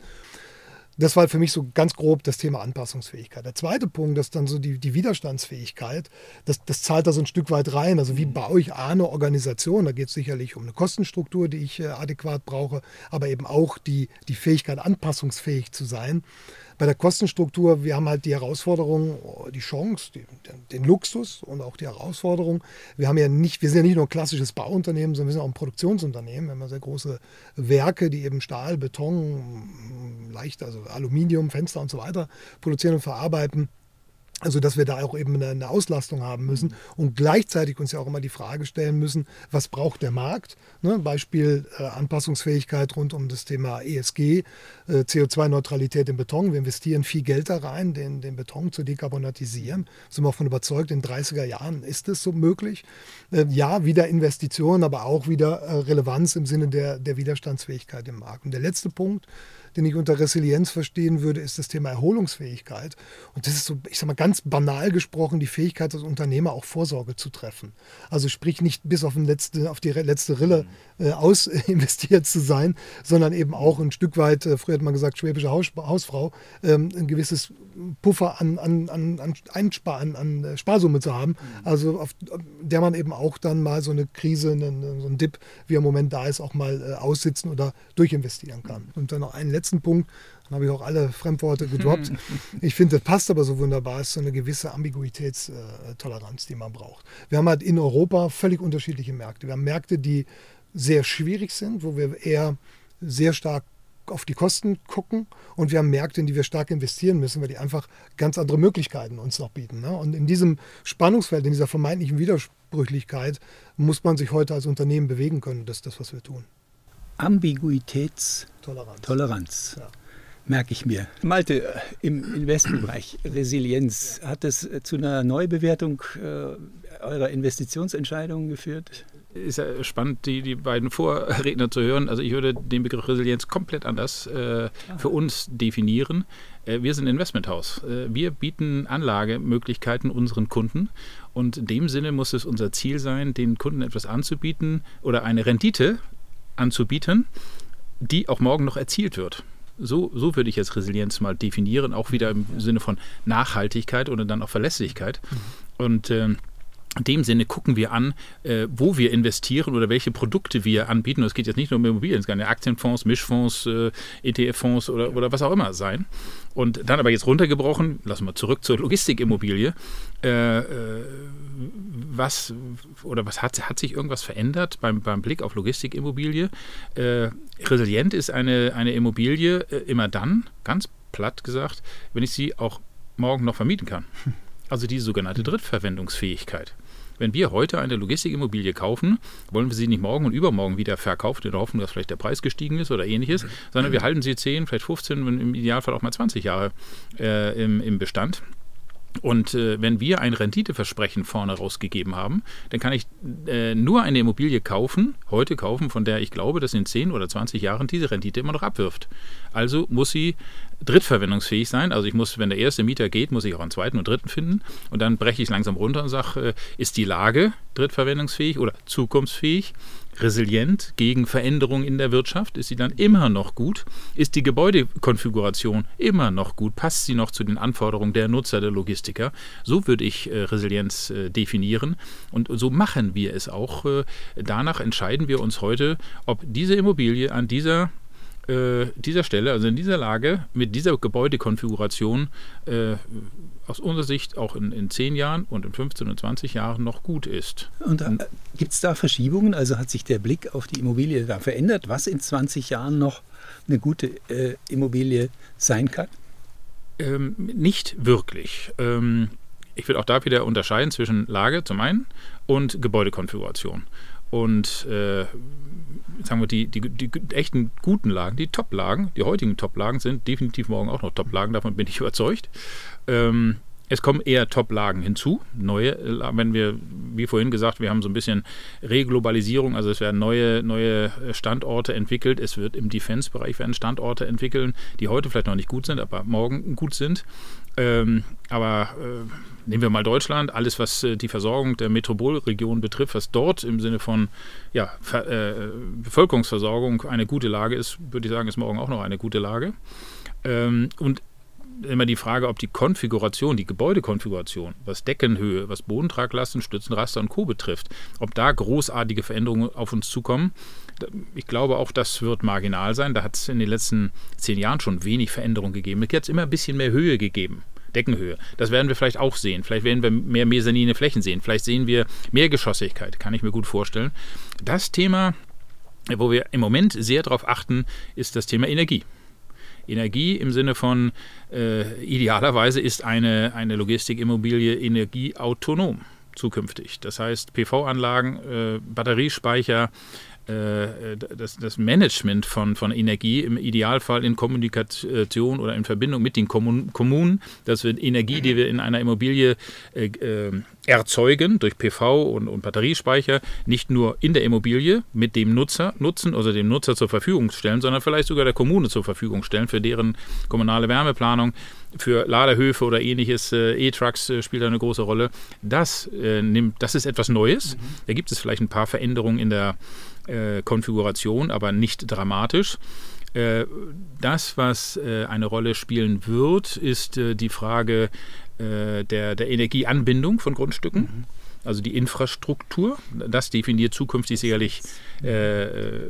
Das war für mich so ganz grob das Thema Anpassungsfähigkeit. Der zweite Punkt, das ist dann so die, die Widerstandsfähigkeit. Das, das zahlt da so ein Stück weit rein. Also wie baue ich eine Organisation? Da geht es sicherlich um eine Kostenstruktur, die ich äh, adäquat brauche, aber eben auch die, die Fähigkeit, anpassungsfähig zu sein. Bei der Kostenstruktur, wir haben halt die Herausforderung, die Chance, die, den Luxus und auch die Herausforderung. Wir haben ja nicht, wir sind ja nicht nur ein klassisches Bauunternehmen, sondern wir sind auch ein Produktionsunternehmen. Wir haben ja sehr große Werke, die eben Stahl, Beton, leicht, also Aluminium, Fenster und so weiter produzieren und verarbeiten. Also dass wir da auch eben eine, eine Auslastung haben müssen und gleichzeitig uns ja auch immer die Frage stellen müssen, was braucht der Markt? Ne? Beispiel äh, Anpassungsfähigkeit rund um das Thema E S G, äh, C O zwei Neutralität im Beton. Wir investieren viel Geld da rein, den, den Beton zu dekarbonatisieren. Sind wir davon überzeugt, in den dreißiger Jahren ist es so möglich. Äh, ja, wieder Investitionen, aber auch wieder äh, Relevanz im Sinne der, der Widerstandsfähigkeit im Markt. Und der letzte Punkt, den ich unter Resilienz verstehen würde, ist das Thema Erholungsfähigkeit. Und das ist so, ich sage mal ganz banal gesprochen, die Fähigkeit als Unternehmer auch Vorsorge zu treffen. Also sprich nicht bis auf, den letzte, auf die letzte Rille äh, aus investiert zu sein, sondern eben auch ein Stück weit, äh, früher hat man gesagt, schwäbische Haus, Hausfrau, ähm, ein gewisses Puffer an, an, an, an, Einspar, an, an Sparsumme zu haben, also auf der man eben auch dann mal so eine Krise, einen, so einen Dip, wie er im Moment da ist, auch mal äh, aussitzen oder durchinvestieren kann. Und dann noch einen letzten Punkt, dann habe ich auch alle Fremdworte gedroppt. Ich finde, das passt aber so wunderbar, ist so eine gewisse Ambiguitätstoleranz, die man braucht. Wir haben halt in Europa völlig unterschiedliche Märkte. Wir haben Märkte, die sehr schwierig sind, wo wir eher sehr stark auf die Kosten gucken und wir haben Märkte, in die wir stark investieren müssen, weil die einfach ganz andere Möglichkeiten uns noch bieten. Ne? Und in diesem Spannungsfeld, in dieser vermeintlichen Widersprüchlichkeit muss man sich heute als Unternehmen bewegen können. Das ist das, was wir tun. Ambiguitätstoleranz. Toleranz. Ja. Merke ich mir. Malte, im Investmentbereich, Resilienz, hat es zu einer Neubewertung äh, eurer Investitionsentscheidungen geführt? Ist ja spannend, die, die beiden Vorredner zu hören. Also ich würde den Begriff Resilienz komplett anders äh, für uns definieren. Äh, wir sind ein Investmenthaus. Äh, wir bieten Anlagemöglichkeiten unseren Kunden und in dem Sinne muss es unser Ziel sein, den Kunden etwas anzubieten oder eine Rendite anzubieten, die auch morgen noch erzielt wird. So, so würde ich jetzt Resilienz mal definieren, auch wieder im Sinne von Nachhaltigkeit oder dann auch Verlässlichkeit. Mhm. Und äh, in dem Sinne gucken wir an, äh, wo wir investieren oder welche Produkte wir anbieten. Und es geht jetzt nicht nur um Immobilien, es kann ja Aktienfonds, Mischfonds, äh, E T F-Fonds oder, oder was auch immer sein. Und dann aber jetzt runtergebrochen, lassen wir zurück zur Logistikimmobilie. Äh, äh, was oder was hat, hat sich irgendwas verändert beim, beim Blick auf Logistikimmobilie? Äh, resilient ist eine, eine Immobilie äh, immer dann, ganz platt gesagt, wenn ich sie auch morgen noch vermieten kann. Also die sogenannte Drittverwendungsfähigkeit. Wenn wir heute eine Logistikimmobilie kaufen, wollen wir sie nicht morgen und übermorgen wieder verkaufen, in der Hoffnung, dass vielleicht der Preis gestiegen ist oder ähnliches, sondern wir halten sie zehn, vielleicht fünfzehn und im Idealfall auch mal zwanzig Jahre äh, im, im Bestand. Und äh, wenn wir ein Renditeversprechen vorne rausgegeben haben, dann kann ich äh, nur eine Immobilie kaufen, heute kaufen, von der ich glaube, dass in zehn oder zwanzig Jahren diese Rendite immer noch abwirft. Also muss sie drittverwendungsfähig sein. Also ich muss, wenn der erste Mieter geht, muss ich auch einen zweiten und dritten finden. Und dann breche ich es langsam runter und sage, äh, ist die Lage drittverwendungsfähig oder zukunftsfähig? Resilient gegen Veränderungen in der Wirtschaft? Ist sie dann immer noch gut? Ist die Gebäudekonfiguration immer noch gut? Passt sie noch zu den Anforderungen der Nutzer, der Logistiker? So würde ich äh, Resilienz äh, definieren und so machen wir es auch. Äh, danach entscheiden wir uns heute, ob diese Immobilie an dieser äh, dieser Stelle, also in dieser Lage, mit dieser Gebäudekonfiguration äh, aus unserer Sicht auch in, in zehn Jahren und in fünfzehn und zwanzig Jahren noch gut ist. Und äh, gibt es da Verschiebungen? Also hat sich der Blick auf die Immobilie da verändert, was in zwanzig Jahren noch eine gute äh, Immobilie sein kann? Ähm, nicht wirklich. Ähm, ich will auch da wieder unterscheiden zwischen Lage zum einen und Gebäudekonfiguration. Und äh, sagen wir, die, die, die echten guten Lagen, die Top-Lagen, die heutigen Top-Lagen sind definitiv morgen auch noch Top-Lagen, davon bin ich überzeugt. Ähm, es kommen eher Top-Lagen hinzu, neue, wenn wir, wie vorhin gesagt, wir haben so ein bisschen Reglobalisierung, also es werden neue, neue Standorte entwickelt, es wird im Defense-Bereich werden Standorte entwickeln, die heute vielleicht noch nicht gut sind, aber morgen gut sind. Ähm, aber äh, nehmen wir mal Deutschland, alles was äh, die Versorgung der Metropolregion betrifft, was dort im Sinne von ja, Ver, äh, Bevölkerungsversorgung eine gute Lage ist, würde ich sagen, ist morgen auch noch eine gute Lage. Ähm, und immer die Frage, ob die Konfiguration, die Gebäudekonfiguration, was Deckenhöhe, was Bodentraglasten, Stützenraster und Co. betrifft, ob da großartige Veränderungen auf uns zukommen. Ich glaube, auch das wird marginal sein. Da hat es in den letzten zehn Jahren schon wenig Veränderung gegeben. Es hat immer ein bisschen mehr Höhe gegeben, Deckenhöhe. Das werden wir vielleicht auch sehen. Vielleicht werden wir mehr mesanine Flächen sehen. Vielleicht sehen wir mehr Geschossigkeit, kann ich mir gut vorstellen. Das Thema, wo wir im Moment sehr darauf achten, ist das Thema Energie. Energie im Sinne von, äh, idealerweise ist eine, eine Logistikimmobilie energieautonom zukünftig. Das heißt, P V-Anlagen, äh, Batteriespeicher, äh, das, das Management von, von Energie im Idealfall in Kommunikation oder in Verbindung mit den Kommun- Kommunen, dass wir Energie, die wir in einer Immobilie äh, äh, erzeugen durch P V und, und Batteriespeicher, nicht nur in der Immobilie mit dem Nutzer nutzen oder dem Nutzer zur Verfügung stellen, sondern vielleicht sogar der Kommune zur Verfügung stellen für deren kommunale Wärmeplanung, für Ladehöfe oder ähnliches. Äh, E-Trucks äh, spielt eine große Rolle. Das, äh, nimmt, das ist etwas Neues. Mhm. Da gibt es vielleicht ein paar Veränderungen in der äh, Konfiguration, aber nicht dramatisch. Äh, das, was äh, eine Rolle spielen wird, ist äh, die Frage äh, der, der Energieanbindung von Grundstücken. Mhm. Also die Infrastruktur, das definiert zukünftig sicherlich äh,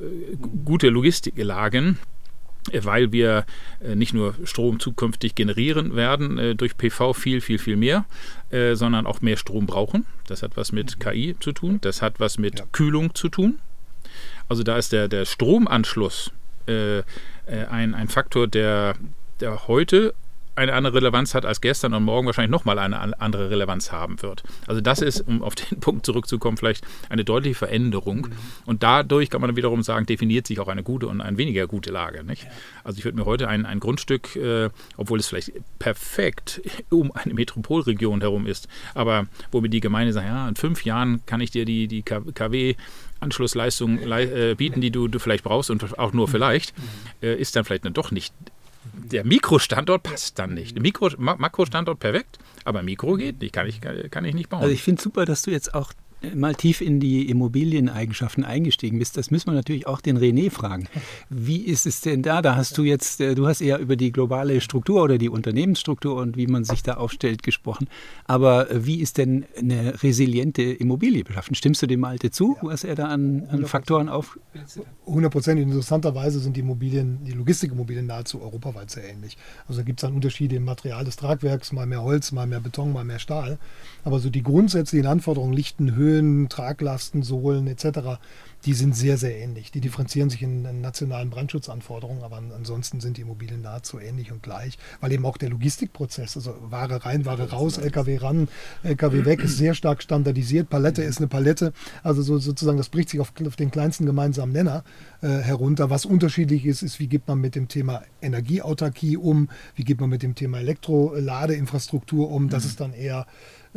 gute Logistiklagen, weil wir äh, nicht nur Strom zukünftig generieren werden äh, durch P V viel, viel, viel mehr, äh, sondern auch mehr Strom brauchen. Das hat was mit K I zu tun, das hat was mit ja. Kühlung zu tun. Also da ist der, der Stromanschluss äh, äh, ein, ein Faktor, der, der heute eine andere Relevanz hat als gestern und morgen wahrscheinlich nochmal eine andere Relevanz haben wird. Also das ist, um auf den Punkt zurückzukommen, vielleicht eine deutliche Veränderung. Mhm. Und dadurch kann man dann wiederum sagen, definiert sich auch eine gute und eine weniger gute Lage. Nicht? Also ich würde mir heute ein, ein Grundstück, äh, obwohl es vielleicht perfekt um eine Metropolregion herum ist, aber wo mir die Gemeinde sagt, ja, in fünf Jahren kann ich dir die, die K W Anschlussleistung äh, bieten, die du, du vielleicht brauchst und auch nur vielleicht, äh, ist dann vielleicht dann doch nicht. Der Mikrostandort passt dann nicht. Der Mikro, Makrostandort perfekt, aber Mikro geht nicht, kann ich, kann ich nicht bauen. Also ich finde es super, dass du jetzt auch mal tief in die Immobilieneigenschaften eingestiegen bist. Das müssen wir natürlich auch den René fragen. Wie ist es denn da? Da hast du jetzt, du hast eher über die globale Struktur oder die Unternehmensstruktur und wie man sich da aufstellt gesprochen. Aber wie ist denn eine resiliente Immobilie beschaffen? Stimmst du dem Malte zu, ja. was er da an, an Faktoren auf? hundert Prozent. Interessanterweise sind die Immobilien, die Logistikimmobilien nahezu europaweit sehr ähnlich. Also da gibt es dann Unterschiede im Material des Tragwerks, mal mehr Holz, mal mehr Beton, mal mehr Stahl. Aber so die grundsätzlichen Anforderungen, Lichtenhöhe, Böen, Traglasten, Sohlen et cetera, die sind sehr, sehr ähnlich. Die differenzieren sich in, in nationalen Brandschutzanforderungen, aber an, ansonsten sind die Immobilien nahezu ähnlich und gleich, weil eben auch der Logistikprozess, also Ware rein, Ware raus, L K W ran, L K W weg, ist sehr stark standardisiert. Palette ist eine Palette, also so, sozusagen, das bricht sich auf, auf den kleinsten gemeinsamen Nenner äh, herunter. Was unterschiedlich ist, ist, wie geht man mit dem Thema Energieautarkie um, wie geht man mit dem Thema Elektroladeinfrastruktur um. Das ist dann eher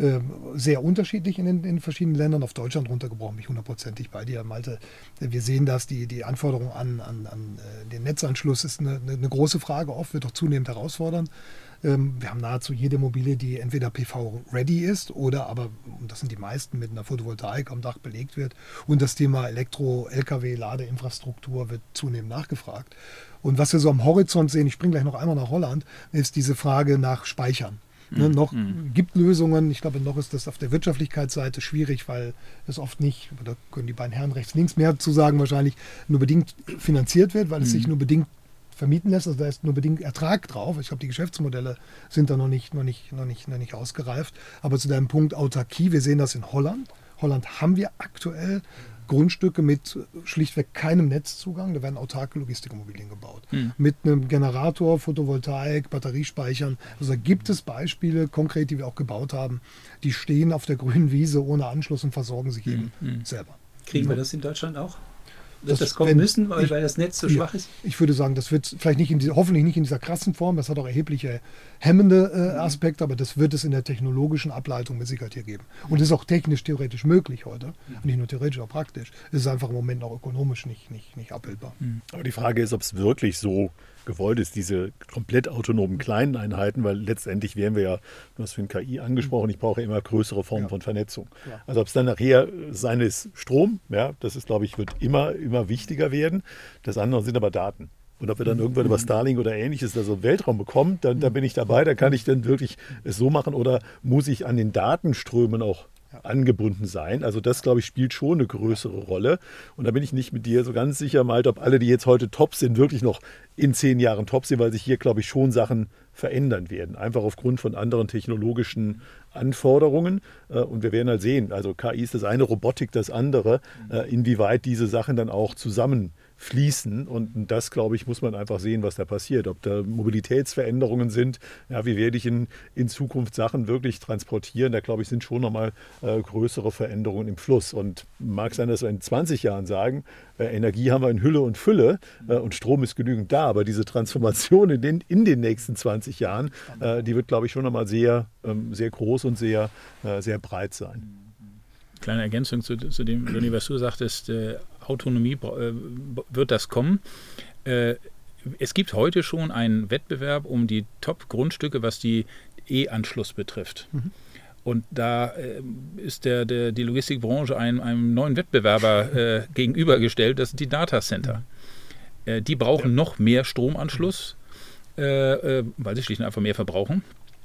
sehr unterschiedlich in den, in den verschiedenen Ländern. Auf Deutschland runtergebrochen, bin ich hundertprozentig bei dir, Malte. Wir sehen das, die, die Anforderung an, an, an den Netzanschluss ist eine, eine große Frage, oft wird auch zunehmend herausfordernd. Wir haben nahezu jede Immobilie, die entweder P V-ready ist oder aber, und das sind die meisten, mit einer Photovoltaik am Dach belegt wird. Und das Thema Elektro-L K W-Ladeinfrastruktur wird zunehmend nachgefragt. Und was wir so am Horizont sehen, ich springe gleich noch einmal nach Holland, ist diese Frage nach Speichern. Ne, noch mm. gibt Lösungen. Ich glaube, noch ist das auf der Wirtschaftlichkeitsseite schwierig, weil es oft nicht, da können die beiden Herren rechts, links mehr zu sagen, wahrscheinlich nur bedingt finanziert wird, weil es mm. sich nur bedingt vermieten lässt. Also da ist nur bedingt Ertrag drauf. Ich glaube, die Geschäftsmodelle sind da noch nicht, noch nicht, noch nicht, noch nicht ausgereift. Aber zu deinem Punkt Autarkie, wir sehen das in Holland. Holland haben wir aktuell Grundstücke mit schlichtweg keinem Netzzugang, da werden autarke Logistikimmobilien gebaut. Mhm. Mit einem Generator, Photovoltaik, Batteriespeichern. Also da gibt es Beispiele, konkret, die wir auch gebaut haben, die stehen auf der grünen Wiese ohne Anschluss und versorgen sich eben mhm. selber. Kriegen wir das in Deutschland auch? Wird das, das kommen wenn, müssen, weil, ich, weil das Netz so schwach ist? Ich würde sagen, das wird vielleicht nicht in dieser, hoffentlich nicht in dieser krassen Form, das hat auch erhebliche hemmende äh, Aspekte, aber das wird es in der technologischen Ableitung mit Sicherheit hier geben. Und es ist auch technisch, theoretisch möglich heute. Und nicht nur theoretisch, auch praktisch. Es ist einfach im Moment auch ökonomisch nicht, nicht, nicht abbildbar. Aber die Frage ist, ob es wirklich so gewollt ist, diese komplett autonomen kleinen Einheiten, weil letztendlich wären wir ja, du hast vorhin K I angesprochen, ich brauche immer größere Formen ja. von Vernetzung. Ja. Also ob es dann nachher sein ist Strom, ja, das ist, glaube ich, wird immer, immer wichtiger werden. Das andere sind aber Daten. Und ob wir dann irgendwann über Starlink oder Ähnliches da so einen Weltraum bekommen, dann, dann bin ich dabei, da kann ich dann wirklich es so machen oder muss ich an den Datenströmen auch angebunden sein. Also das, glaube ich, spielt schon eine größere Rolle. Und da bin ich nicht mit dir so ganz sicher, Malte, ob alle, die jetzt heute top sind, wirklich noch in zehn Jahren top sind, weil sich hier, glaube ich, schon Sachen verändern werden. Einfach aufgrund von anderen technologischen Anforderungen. Und wir werden halt sehen, also K I ist das eine, Robotik das andere, inwieweit diese Sachen dann auch zusammen fließen. Und das, glaube ich, muss man einfach sehen, was da passiert. Ob da Mobilitätsveränderungen sind, ja, wie werde ich in, in Zukunft Sachen wirklich transportieren, da, glaube ich, sind schon nochmal äh, größere Veränderungen im Fluss. Und mag sein, dass wir in zwanzig Jahren sagen, äh, Energie haben wir in Hülle und Fülle äh, und Strom ist genügend da, aber diese Transformation in den, in den nächsten zwanzig Jahren, äh, die wird, glaube ich, schon nochmal sehr, ähm, sehr groß und sehr, äh, sehr breit sein. Kleine Ergänzung zu, zu dem, Leonie, was du sagtest, äh, Autonomie äh, wird das kommen. Äh, es gibt heute schon einen Wettbewerb um die Top-Grundstücke, was die E-Anschluss betrifft. Mhm. Und da äh, ist der, der, die Logistikbranche einem, einem neuen Wettbewerber äh, gegenübergestellt, das sind die Datacenter. Mhm. Äh, die brauchen ja. noch mehr Stromanschluss, äh, äh, weil sie schlicht und einfach mehr verbrauchen.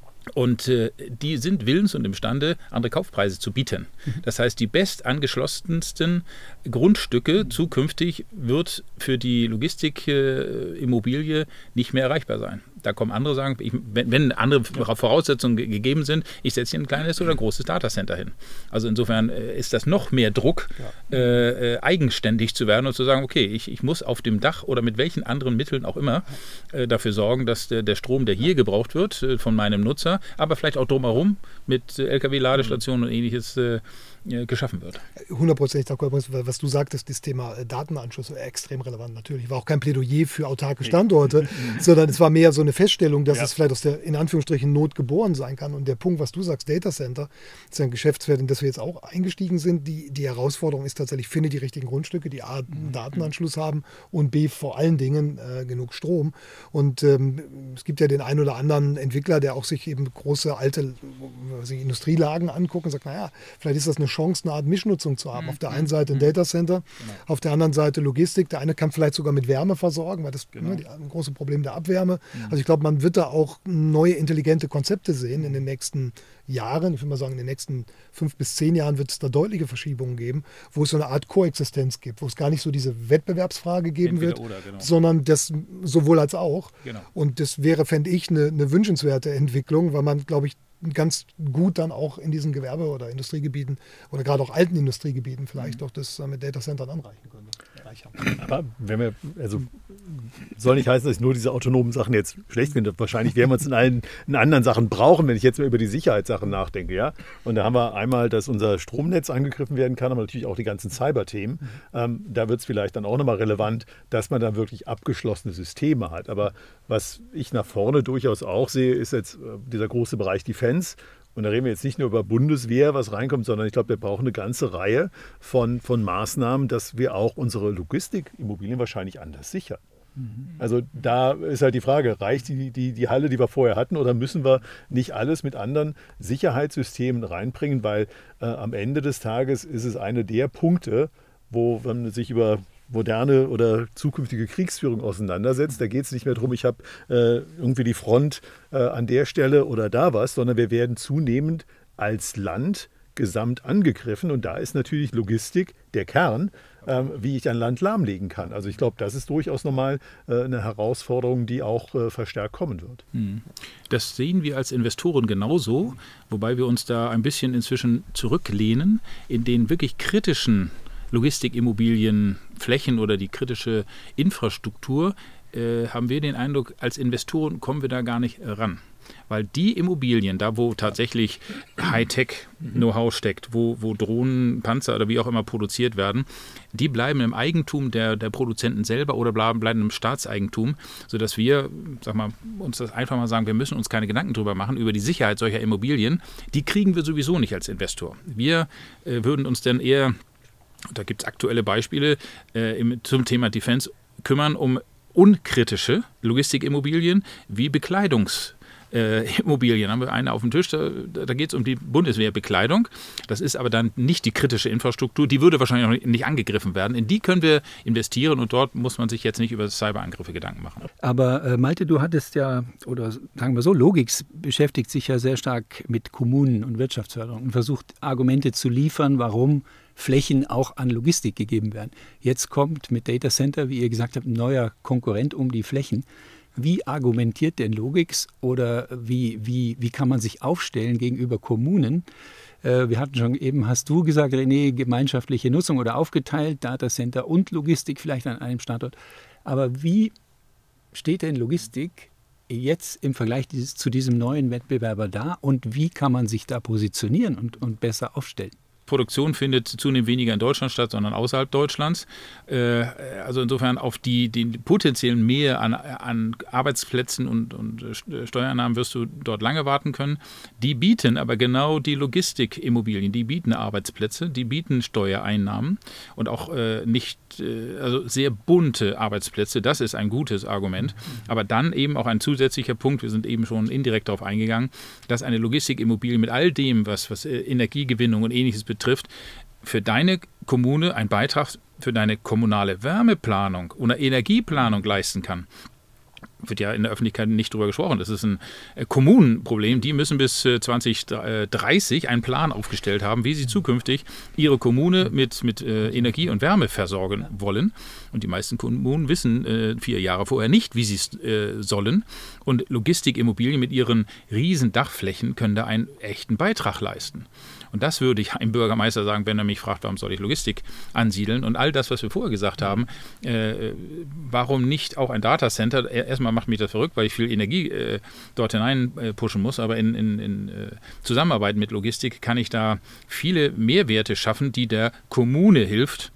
Und äh, die sind willens und imstande, andere Kaufpreise zu bieten. Das heißt, die bestangeschlossensten Grundstücke zukünftig wird für die Logistikimmobilie äh, nicht mehr erreichbar sein. Da kommen andere sagen, ich, wenn, wenn andere Voraussetzungen ge- gegeben sind, ich setze hier ein kleines oder ein großes Datacenter hin. Also insofern äh, ist das noch mehr Druck, ja. äh, äh, eigenständig zu werden und zu sagen, okay, ich, ich muss auf dem Dach oder mit welchen anderen Mitteln auch immer äh, dafür sorgen, dass der, der Strom, der hier gebraucht wird äh, von meinem Nutzer, aber vielleicht auch drumherum mit äh, L K W-Ladestationen und Ähnliches äh, geschaffen wird. hundertprozentig d'accord. Was du sagtest, das Thema Datenanschluss war extrem relevant natürlich. War auch kein Plädoyer für autarke Standorte, sondern es war mehr so eine Feststellung, dass ja. es vielleicht aus der, in Anführungsstrichen, Not geboren sein kann. Und der Punkt, was du sagst, Data Center, ist ein Geschäftsfeld, in das wir jetzt auch eingestiegen sind. Die, die Herausforderung ist tatsächlich, finde die richtigen Grundstücke, die A, einen Datenanschluss haben und B, vor allen Dingen äh, genug Strom. Und ähm, es gibt ja den einen oder anderen Entwickler, der auch sich eben große alte also Industrielagen anguckt und sagt, naja, vielleicht ist das eine Chance, eine Art Mischnutzung zu haben. Mhm. Auf der einen Seite ein Datacenter, genau. auf der anderen Seite Logistik. Der eine kann vielleicht sogar mit Wärme versorgen, weil das genau. ne, die, ein großes Problem der Abwärme. Mhm. Also ich glaube, man wird da auch neue intelligente Konzepte sehen in den nächsten Jahren. Ich würde mal sagen, in den nächsten fünf bis zehn Jahren wird es da deutliche Verschiebungen geben, wo es so eine Art Koexistenz gibt, wo es gar nicht so diese Wettbewerbsfrage geben Entweder wird, oder, genau. sondern das sowohl als auch. Genau. Und das wäre, fände ich, eine, eine wünschenswerte Entwicklung, weil man, glaube ich, ganz gut dann auch in diesen Gewerbe- oder Industriegebieten oder gerade auch alten Industriegebieten vielleicht mhm. auch das mit Datacentern anreichen können. Aber wenn wir, also soll nicht heißen, dass ich nur diese autonomen Sachen jetzt schlecht finde. Wahrscheinlich werden wir uns in allen in anderen Sachen brauchen, wenn ich jetzt mal über die Sicherheitssachen nachdenke. Ja? Und da haben wir einmal, dass unser Stromnetz angegriffen werden kann, aber natürlich auch die ganzen Cyber-Themen. Mhm. Ähm, da wird es vielleicht dann auch nochmal relevant, dass man dann wirklich abgeschlossene Systeme hat. Aber was ich nach vorne durchaus auch sehe, ist jetzt dieser große Bereich Defense. Und da reden wir jetzt nicht nur über Bundeswehr, was reinkommt, sondern ich glaube, wir brauchen eine ganze Reihe von, von Maßnahmen, dass wir auch unsere Logistikimmobilien wahrscheinlich anders sichern. Mhm. Also da ist halt die Frage, reicht die, die, die Halle, die wir vorher hatten, oder müssen wir nicht alles mit anderen Sicherheitssystemen reinbringen? Weil äh, am Ende des Tages ist es eine der Punkte, wo man sich über moderne oder zukünftige Kriegsführung auseinandersetzt. Da geht es nicht mehr darum, ich habe äh, irgendwie die Front äh, an der Stelle oder da was, sondern wir werden zunehmend als Land gesamt angegriffen. Und da ist natürlich Logistik der Kern, äh, wie ich ein Land lahmlegen kann. Also ich glaube, das ist durchaus nochmal äh, eine Herausforderung, die auch äh, verstärkt kommen wird. Das sehen wir als Investoren genauso, wobei wir uns da ein bisschen inzwischen zurücklehnen in den wirklich kritischen Logistikimmobilien, Flächen oder die kritische Infrastruktur, äh, haben wir den Eindruck, als Investoren kommen wir da gar nicht ran. Weil die Immobilien, da wo tatsächlich Hightech-Know-how steckt, wo, wo Drohnen, Panzer oder wie auch immer produziert werden, die bleiben im Eigentum der, der Produzenten selber oder bleiben, bleiben im Staatseigentum, sodass wir, sag mal, uns das einfach mal sagen, wir müssen uns keine Gedanken drüber machen, über die Sicherheit solcher Immobilien. Die kriegen wir sowieso nicht als Investor. Wir äh, würden uns dann eher, da gibt es aktuelle Beispiele äh, im, zum Thema Defense, kümmern um unkritische Logistikimmobilien wie Bekleidungs- Äh, Immobilien. Da haben wir eine auf dem Tisch, da, da geht es um die Bundeswehrbekleidung. Das ist aber dann nicht die kritische Infrastruktur, die würde wahrscheinlich auch nicht angegriffen werden. In die können wir investieren und dort muss man sich jetzt nicht über Cyberangriffe Gedanken machen. Aber äh, Malte, du hattest ja, oder sagen wir so, Logix beschäftigt sich ja sehr stark mit Kommunen und Wirtschaftsförderung und versucht Argumente zu liefern, warum Flächen auch an Logistik gegeben werden. Jetzt kommt mit Data Center, wie ihr gesagt habt, ein neuer Konkurrent um die Flächen. Wie argumentiert denn Logix oder wie, wie, wie kann man sich aufstellen gegenüber Kommunen? Äh, wir hatten schon eben, hast du gesagt, René, gemeinschaftliche Nutzung oder aufgeteilt, Datacenter und Logistik vielleicht an einem Standort. Aber wie steht denn Logistik jetzt im Vergleich dieses, zu diesem neuen Wettbewerber da und wie kann man sich da positionieren und, und besser aufstellen? Produktion findet zunehmend weniger in Deutschland statt, sondern außerhalb Deutschlands. Äh, also insofern auf die, den potenziellen Mehr an, an Arbeitsplätzen und, und Steuereinnahmen wirst du dort lange warten können. Die bieten aber genau die Logistikimmobilien, die bieten Arbeitsplätze, die bieten Steuereinnahmen und auch äh, nicht, äh, also sehr bunte Arbeitsplätze. Das ist ein gutes Argument. Aber dann eben auch ein zusätzlicher Punkt, wir sind eben schon indirekt darauf eingegangen, dass eine Logistikimmobilie mit all dem, was, was Energiegewinnung und Ähnliches betrifft, trifft, für deine Kommune einen Beitrag für deine kommunale Wärmeplanung oder Energieplanung leisten kann. Wird ja in der Öffentlichkeit nicht drüber gesprochen. Das ist ein Kommunenproblem. Die müssen bis zwanzig dreißig einen Plan aufgestellt haben, wie sie zukünftig ihre Kommune mit, mit Energie und Wärme versorgen wollen. Und die meisten Kommunen wissen äh, vier Jahre vorher nicht, wie sie es äh, sollen. Und Logistikimmobilien mit ihren riesen Dachflächen können da einen echten Beitrag leisten. Und das würde ich einem Bürgermeister sagen, wenn er mich fragt, warum soll ich Logistik ansiedeln? Und all das, was wir vorher gesagt haben, äh, warum nicht auch ein Datacenter? Erstmal macht mich das verrückt, weil ich viel Energie äh, dort hinein äh, pushen muss. Aber in, in, in äh, Zusammenarbeit mit Logistik kann ich da viele Mehrwerte schaffen, die der Kommune hilft,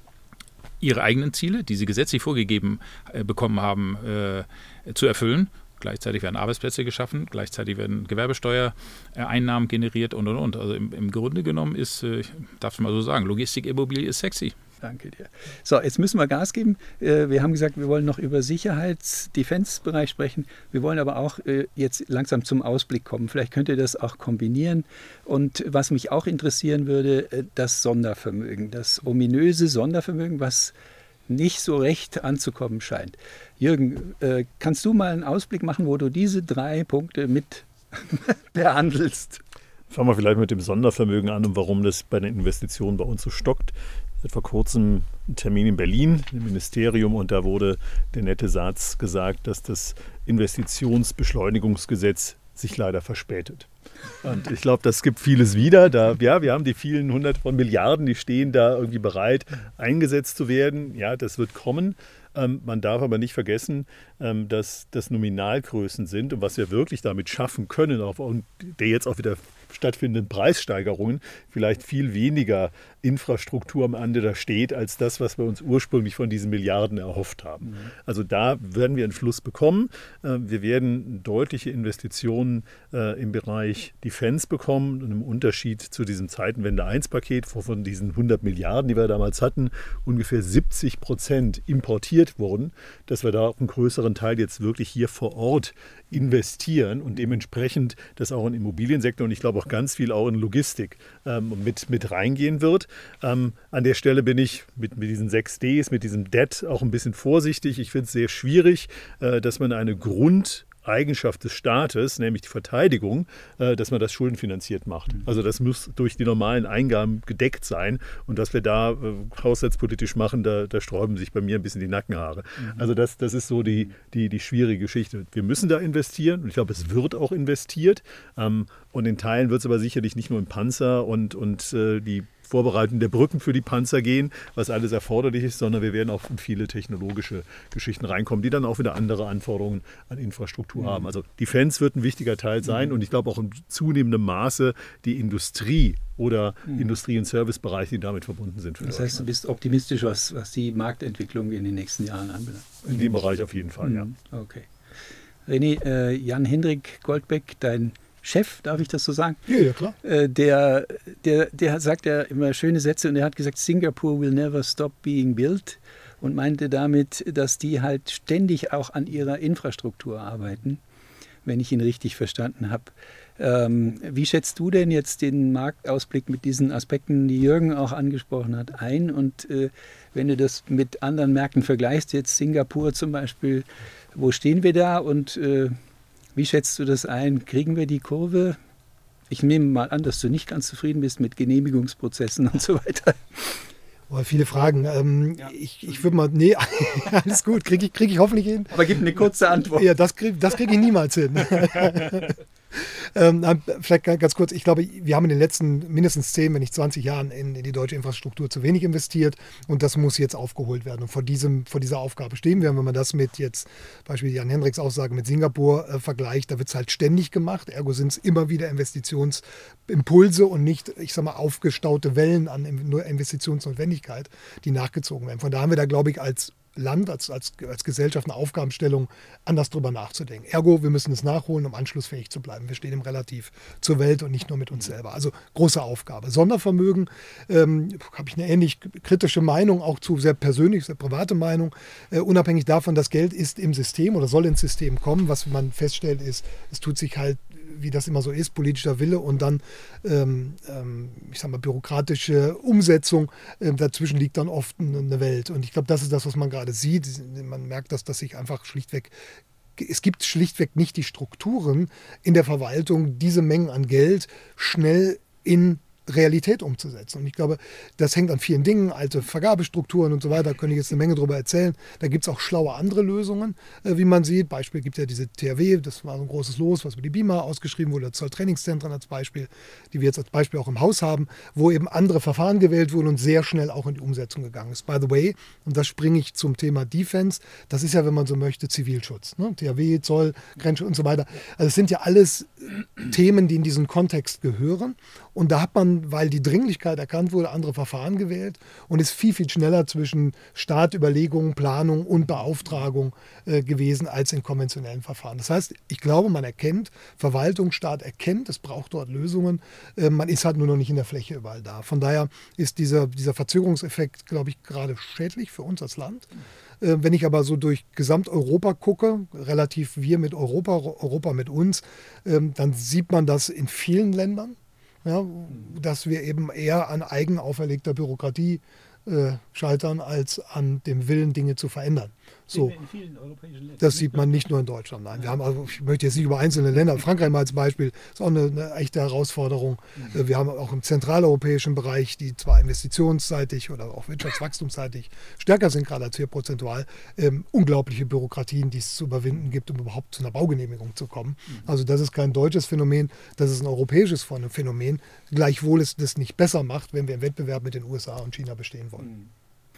ihre eigenen Ziele, die sie gesetzlich vorgegeben äh, bekommen haben, äh, zu erfüllen. Gleichzeitig werden Arbeitsplätze geschaffen, gleichzeitig werden Gewerbesteuereinnahmen generiert und, und, und. Also im, im Grunde genommen ist, äh, ich darf es mal so sagen, Logistikimmobilie ist sexy. Danke dir. So, jetzt müssen wir Gas geben. Wir haben gesagt, wir wollen noch über Sicherheits-Defense-Bereich sprechen. Wir wollen aber auch jetzt langsam zum Ausblick kommen. Vielleicht könnt ihr das auch kombinieren. Und was mich auch interessieren würde, das Sondervermögen, das ominöse Sondervermögen, was nicht so recht anzukommen scheint. Jürgen, kannst du mal einen Ausblick machen, wo du diese drei Punkte mit behandelst? Fangen wir vielleicht mit dem Sondervermögen an und warum das bei den Investitionen bei uns so stockt. Ich hatte vor kurzem einen Termin in Berlin im Ministerium und da wurde der nette Satz gesagt, dass das Investitionsbeschleunigungsgesetz sich leider verspätet. Und ich glaube, das gibt vieles wieder. Da, ja, wir haben die vielen hundert von Milliarden, die stehen da irgendwie bereit, eingesetzt zu werden. Ja, das wird kommen. Ähm, man darf aber nicht vergessen, ähm, dass das Nominalgrößen sind und was wir wirklich damit schaffen können, auf der jetzt auch wieder stattfindenden Preissteigerungen, vielleicht viel weniger Infrastruktur am Ende da steht, als das, was wir uns ursprünglich von diesen Milliarden erhofft haben. Mhm. Also da werden wir einen Fluss bekommen. Äh, wir werden deutliche Investitionen äh, im Bereich Defense bekommen und im Unterschied zu diesem Zeitenwende eins Paket von diesen hundert Milliarden, die wir damals hatten, ungefähr siebzig Prozent importiert wurden, dass wir da auch einen größeren Teil jetzt wirklich hier vor Ort investieren und dementsprechend das auch im Immobiliensektor und ich glaube auch ganz viel auch in Logistik ähm, mit, mit reingehen wird. Ähm, an der Stelle bin ich mit, mit diesen sechs Ds, mit diesem Debt auch ein bisschen vorsichtig. Ich finde es sehr schwierig, äh, dass man eine Grund Eigenschaft des Staates, nämlich die Verteidigung, dass man das schuldenfinanziert macht. Also das muss durch die normalen Eingaben gedeckt sein. Und was wir da haushaltspolitisch machen, da, da sträuben sich bei mir ein bisschen die Nackenhaare. Mhm. Also das, das ist so die, die, die schwierige Geschichte. Wir müssen da investieren und ich glaube, es wird auch investiert. Und in Teilen wird es aber sicherlich nicht nur in Panzer und, und die Vorbereitung der Brücken für die Panzer gehen, was alles erforderlich ist, sondern wir werden auch in viele technologische Geschichten reinkommen, die dann auch wieder andere Anforderungen an Infrastruktur mhm. haben. Also Defense wird ein wichtiger Teil sein mhm. und ich glaube auch in zunehmendem Maße die Industrie oder mhm. Industrie- und Servicebereiche, die damit verbunden sind. Für das heißt, du bist optimistisch, was, was die Marktentwicklung in den nächsten Jahren anbelangt? In dem Bereich auf jeden Fall, mhm. ja. Okay. René, äh, Jan-Hendrik Goldbeck, dein Chef, darf ich das so sagen? Ja, ja, klar. Äh, der, der, der sagt ja immer schöne Sätze und er hat gesagt, Singapore will never stop being built und meinte damit, dass die halt ständig auch an ihrer Infrastruktur arbeiten, wenn ich ihn richtig verstanden habe. Ähm, wie schätzt du denn jetzt den Marktausblick mit diesen Aspekten, die Jürgen auch angesprochen hat, ein? Und äh, wenn du das mit anderen Märkten vergleichst, jetzt Singapur zum Beispiel, wo stehen wir da und äh, wie schätzt du das ein? Kriegen wir die Kurve? Ich nehme mal an, dass du nicht ganz zufrieden bist mit Genehmigungsprozessen und so weiter. Oh, viele Fragen. Ähm, ja. Ich, ich würde mal, nee, alles gut, kriege ich, krieg ich hoffentlich hin. Aber gib eine kurze Antwort. Ja, das kriege das krieg ich niemals hin. ähm, vielleicht ganz kurz, ich glaube, wir haben in den letzten mindestens zehn, wenn nicht zwanzig Jahren in, in die deutsche Infrastruktur zu wenig investiert und das muss jetzt aufgeholt werden. Und vor, diesem, vor dieser Aufgabe stehen wir. Und wenn man das mit jetzt, Beispiel Jan Hendriks Aussage mit Singapur äh, vergleicht, da wird es halt ständig gemacht. Ergo sind es immer wieder Investitionsimpulse und nicht, ich sag mal, aufgestaute Wellen an Investitionsnotwendigkeit, die nachgezogen werden. Von daher haben wir da, glaube ich, als Land, als, als, als Gesellschaft eine Aufgabenstellung, anders drüber nachzudenken. Ergo, wir müssen es nachholen, um anschlussfähig zu bleiben. Wir stehen im Relativ zur Welt und nicht nur mit uns selber. Also große Aufgabe. Sondervermögen, ähm, habe ich eine ähnlich kritische Meinung, auch zu sehr persönlich, sehr private Meinung. Äh, unabhängig davon, das Geld ist im System oder soll ins System kommen. Was man feststellt ist, es tut sich halt, wie das immer so ist, politischer Wille und dann, ähm, ähm, ich sag mal, bürokratische Umsetzung. Äh, dazwischen liegt dann oft eine Welt. Und ich glaube, das ist das, was man gerade sieht. Man merkt, dass das sich einfach schlichtweg, es gibt schlichtweg nicht die Strukturen in der Verwaltung, diese Mengen an Geld schnell in Realität umzusetzen. Und ich glaube, das hängt an vielen Dingen, alte Vergabestrukturen und so weiter, da könnte ich jetzt eine Menge drüber erzählen. Da gibt es auch schlaue andere Lösungen, äh, wie man sieht. Beispiel gibt ja diese T H W, das war so ein großes Los, was über die B I M A ausgeschrieben wurde, Zolltrainingszentren als Beispiel, die wir jetzt als Beispiel auch im Haus haben, wo eben andere Verfahren gewählt wurden und sehr schnell auch in die Umsetzung gegangen ist. By the way, und das springe ich zum Thema Defense, das ist ja, wenn man so möchte, Zivilschutz. Ne? T H W, Zoll, Grenzschutz und so weiter. Also es sind ja alles Themen, die in diesen Kontext gehören. Und da hat man, weil die Dringlichkeit erkannt wurde, andere Verfahren gewählt und ist viel, viel schneller zwischen Start, Überlegung, Planung und Beauftragung äh, gewesen als in konventionellen Verfahren. Das heißt, ich glaube, man erkennt, Verwaltung, Staat erkennt, es braucht dort Lösungen. Äh, man ist halt nur noch nicht in der Fläche überall da. Von daher ist dieser, dieser Verzögerungseffekt, glaube ich, gerade schädlich für uns als Land. Äh, wenn ich aber so durch Gesamteuropa gucke, relativ wir mit Europa, Europa mit uns, äh, dann sieht man das in vielen Ländern. Ja, dass wir eben eher an eigen auferlegter Bürokratie äh, scheitern, als an dem Willen, Dinge zu verändern. So, das sieht man nicht nur in Deutschland. Nein, wir haben, also ich möchte jetzt nicht über einzelne Länder, Frankreich mal als Beispiel, ist auch eine, eine echte Herausforderung. Mhm. Wir haben auch im zentraleuropäischen Bereich, die zwar investitionsseitig oder auch wirtschaftswachstumsseitig stärker sind, gerade als wir prozentual, ähm, unglaubliche Bürokratien, die es zu überwinden gibt, um überhaupt zu einer Baugenehmigung zu kommen. Mhm. Also das ist kein deutsches Phänomen, das ist ein europäisches Phänomen. Gleichwohl es das nicht besser macht, wenn wir im Wettbewerb mit den U S A und China bestehen wollen. Mhm.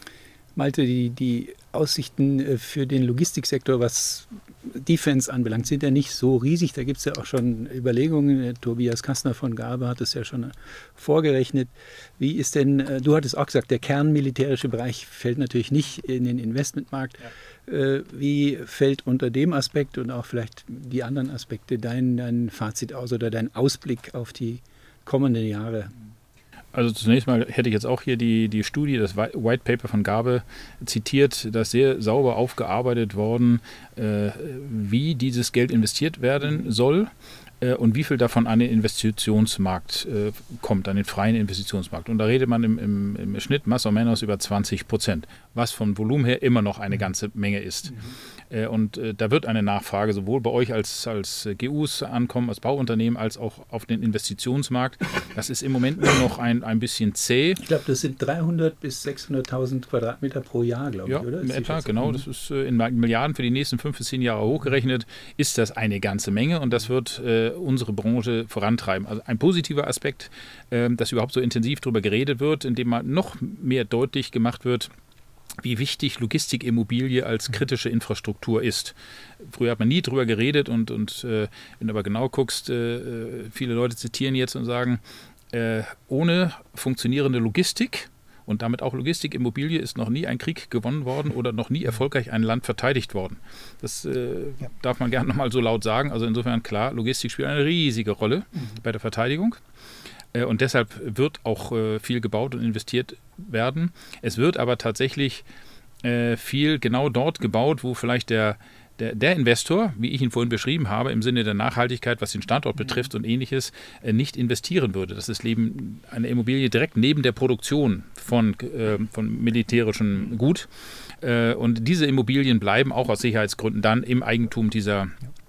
Malte, die, die Aussichten für den Logistiksektor, was Defense anbelangt, sind ja nicht so riesig. Da gibt es ja auch schon Überlegungen. Tobias Kastner von Garbe hat es ja schon vorgerechnet. Wie ist denn, du hattest auch gesagt, der kernmilitärische Bereich fällt natürlich nicht in den Investmentmarkt. Ja. Wie fällt unter dem Aspekt und auch vielleicht die anderen Aspekte dein, dein Fazit aus oder dein Ausblick auf die kommenden Jahre? Also zunächst mal hätte ich jetzt auch hier die, die Studie, das White Paper von Garbe zitiert, da ist sehr sauber aufgearbeitet worden, äh, wie dieses Geld investiert werden soll äh, und wie viel davon an den Investitionsmarkt äh, kommt, an den freien Investitionsmarkt. Und da redet man im, im, im Schnitt más o menos über zwanzig Prozent, was vom Volumen her immer noch eine ganze Menge ist. Mhm. Und äh, da wird eine Nachfrage sowohl bei euch als, als G Us ankommen, als Bauunternehmen, als auch auf den Investitionsmarkt. Das ist im Moment nur noch ein, ein bisschen zäh. Ich glaube, das sind dreihundert bis sechshunderttausend Quadratmeter pro Jahr, glaube ja, ich, oder? In etwa, genau. Das ist äh, in Milliarden für die nächsten fünf bis zehn Jahre hochgerechnet, ist das eine ganze Menge und das wird äh, unsere Branche vorantreiben. Also ein positiver Aspekt, äh, dass überhaupt so intensiv darüber geredet wird, indem mal noch mehr deutlich gemacht wird, wie wichtig Logistikimmobilie als kritische Infrastruktur ist. Früher hat man nie drüber geredet und, und äh, wenn du aber genau guckst, äh, viele Leute zitieren jetzt und sagen, äh, ohne funktionierende Logistik und damit auch Logistikimmobilie ist noch nie ein Krieg gewonnen worden oder noch nie erfolgreich ein Land verteidigt worden. Das äh, ja. darf man gerne nochmal so laut sagen. Also insofern klar, Logistik spielt eine riesige Rolle mhm. bei der Verteidigung. Und deshalb wird auch äh, viel gebaut und investiert werden. Es wird aber tatsächlich äh, viel genau dort gebaut, wo vielleicht der, der, der Investor, wie ich ihn vorhin beschrieben habe, im Sinne der Nachhaltigkeit, was den Standort betrifft und Ähnliches, äh, nicht investieren würde. Das ist Leben, eine Immobilie direkt neben der Produktion von, äh, von militärischem Gut. Äh, und diese Immobilien bleiben auch aus Sicherheitsgründen dann im Eigentum dieser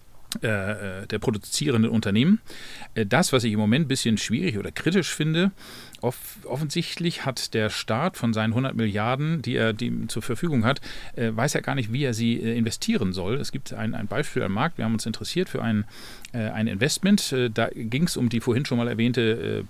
der produzierenden Unternehmen. Das, was ich im Moment ein bisschen schwierig oder kritisch finde, off- offensichtlich hat der Staat von seinen hundert Milliarden, die er die zur Verfügung hat, äh, weiß er gar nicht, wie er sie äh, investieren soll. Es gibt ein, ein Beispiel am Markt, wir haben uns interessiert für ein, äh, ein Investment, äh, da ging es um die vorhin schon mal erwähnte äh,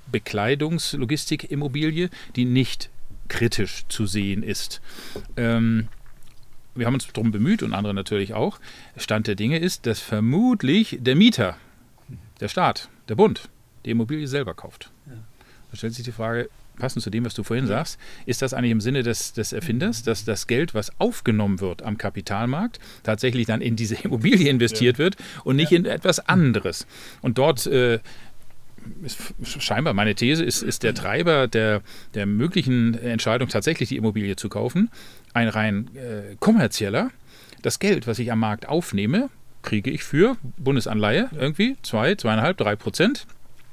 Bekleidungslogistikimmobilie, die nicht kritisch zu sehen ist. Ähm, Wir haben uns darum bemüht und andere natürlich auch. Stand der Dinge ist, dass vermutlich der Mieter, der Staat, der Bund, die Immobilie selber kauft. Ja. Da stellt sich die Frage, passend zu dem, was du vorhin ja. sagst, ist das eigentlich im Sinne des, des Erfinders, dass das Geld, was aufgenommen wird am Kapitalmarkt, tatsächlich dann in diese Immobilie investiert ja. wird und nicht ja. in etwas anderes. Und dort äh, ist scheinbar meine These, ist, ist der Treiber der, der möglichen Entscheidung, tatsächlich die Immobilie zu kaufen, ein rein äh, kommerzieller. Das Geld, was ich am Markt aufnehme, kriege ich für Bundesanleihe irgendwie zwei, zweieinhalb, drei Prozent.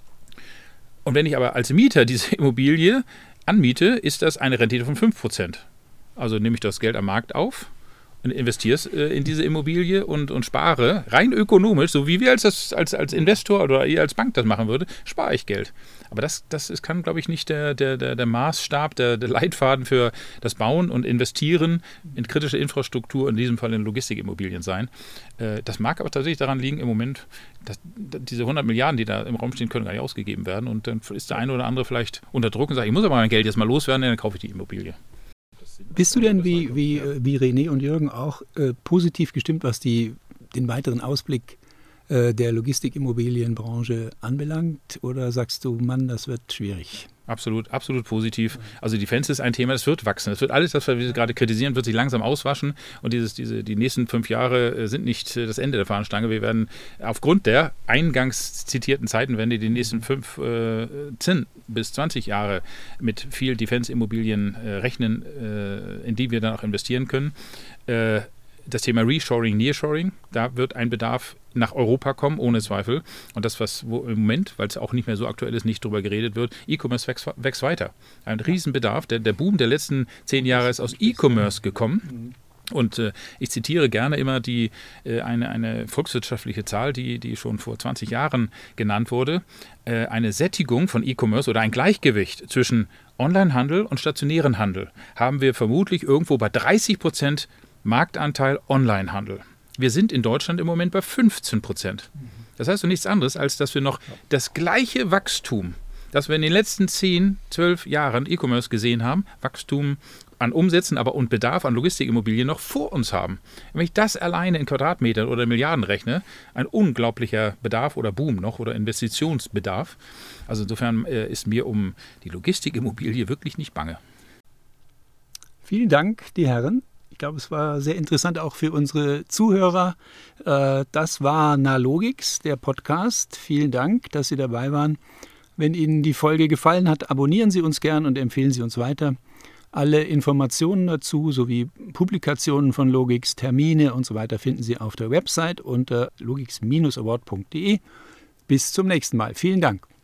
Und wenn ich aber als Mieter diese Immobilie anmiete, ist das eine Rendite von fünf Prozent. Also nehme ich das Geld am Markt auf und investiere es äh, in diese Immobilie und, und spare rein ökonomisch, so wie wir als, das, als, als Investor oder ihr als Bank das machen würde, spare ich Geld. Aber das, das ist, kann, glaube ich, nicht der, der, der, der Maßstab, der, der Leitfaden für das Bauen und Investieren in kritische Infrastruktur, in diesem Fall in Logistikimmobilien sein. Äh, das mag aber tatsächlich daran liegen, im Moment, dass diese hundert Milliarden, die da im Raum stehen, können gar nicht ausgegeben werden. Und dann ist der eine oder andere vielleicht unter Druck und sagt, ich muss aber mein Geld jetzt mal loswerden, dann kaufe ich die Immobilie. Bist du denn wie, wie, wie René und Jürgen auch äh, positiv gestimmt, was die, den weiteren Ausblick äh, der Logistikimmobilienbranche anbelangt? Oder sagst du, Mann, das wird schwierig? Absolut, absolut positiv. Also Defense ist ein Thema, das wird wachsen. Das wird alles, was wir gerade kritisieren, wird sich langsam auswaschen. Und dieses, diese, die nächsten fünf Jahre sind nicht das Ende der Fahnenstange. Wir werden aufgrund der eingangs zitierten Zeitenwende die nächsten fünf, äh, zehn bis zwanzig Jahre mit viel Defense-Immobilien äh, rechnen, äh, in die wir dann auch investieren können. Äh, Das Thema Reshoring, Nearshoring, da wird ein Bedarf nach Europa kommen, ohne Zweifel. Und das, was wo im Moment, weil es auch nicht mehr so aktuell ist, nicht drüber geredet wird, E-Commerce wächst, wächst weiter. Ein Riesenbedarf. Der, der Boom der letzten zehn Jahre ist aus E-Commerce gekommen. Und äh, ich zitiere gerne immer die, äh, eine, eine volkswirtschaftliche Zahl, die, die schon vor zwanzig Jahren genannt wurde. Äh, eine Sättigung von E-Commerce oder ein Gleichgewicht zwischen Onlinehandel und stationären Handel haben wir vermutlich irgendwo bei dreißig Prozent Marktanteil Onlinehandel. Wir sind in Deutschland im Moment bei fünfzehn Prozent. Das heißt doch nichts anderes, als dass wir noch das gleiche Wachstum, das wir in den letzten zehn, zwölf Jahren E-Commerce gesehen haben, Wachstum an Umsätzen, aber und Bedarf an Logistikimmobilien noch vor uns haben. Wenn ich das alleine in Quadratmetern oder Milliarden rechne, ein unglaublicher Bedarf oder Boom noch oder Investitionsbedarf. Also insofern äh, ist mir um die Logistikimmobilie wirklich nicht bange. Vielen Dank, die Herren. Ich glaube, es war sehr interessant auch für unsere Zuhörer. Äh, das war Nalogix, der Podcast. Vielen Dank, dass Sie dabei waren. Wenn Ihnen die Folge gefallen hat, abonnieren Sie uns gern und empfehlen Sie uns weiter. Alle Informationen dazu sowie Publikationen von Logix, Termine und so weiter finden Sie auf der Website unter logix Bindestrich award punkt de. Bis zum nächsten Mal. Vielen Dank.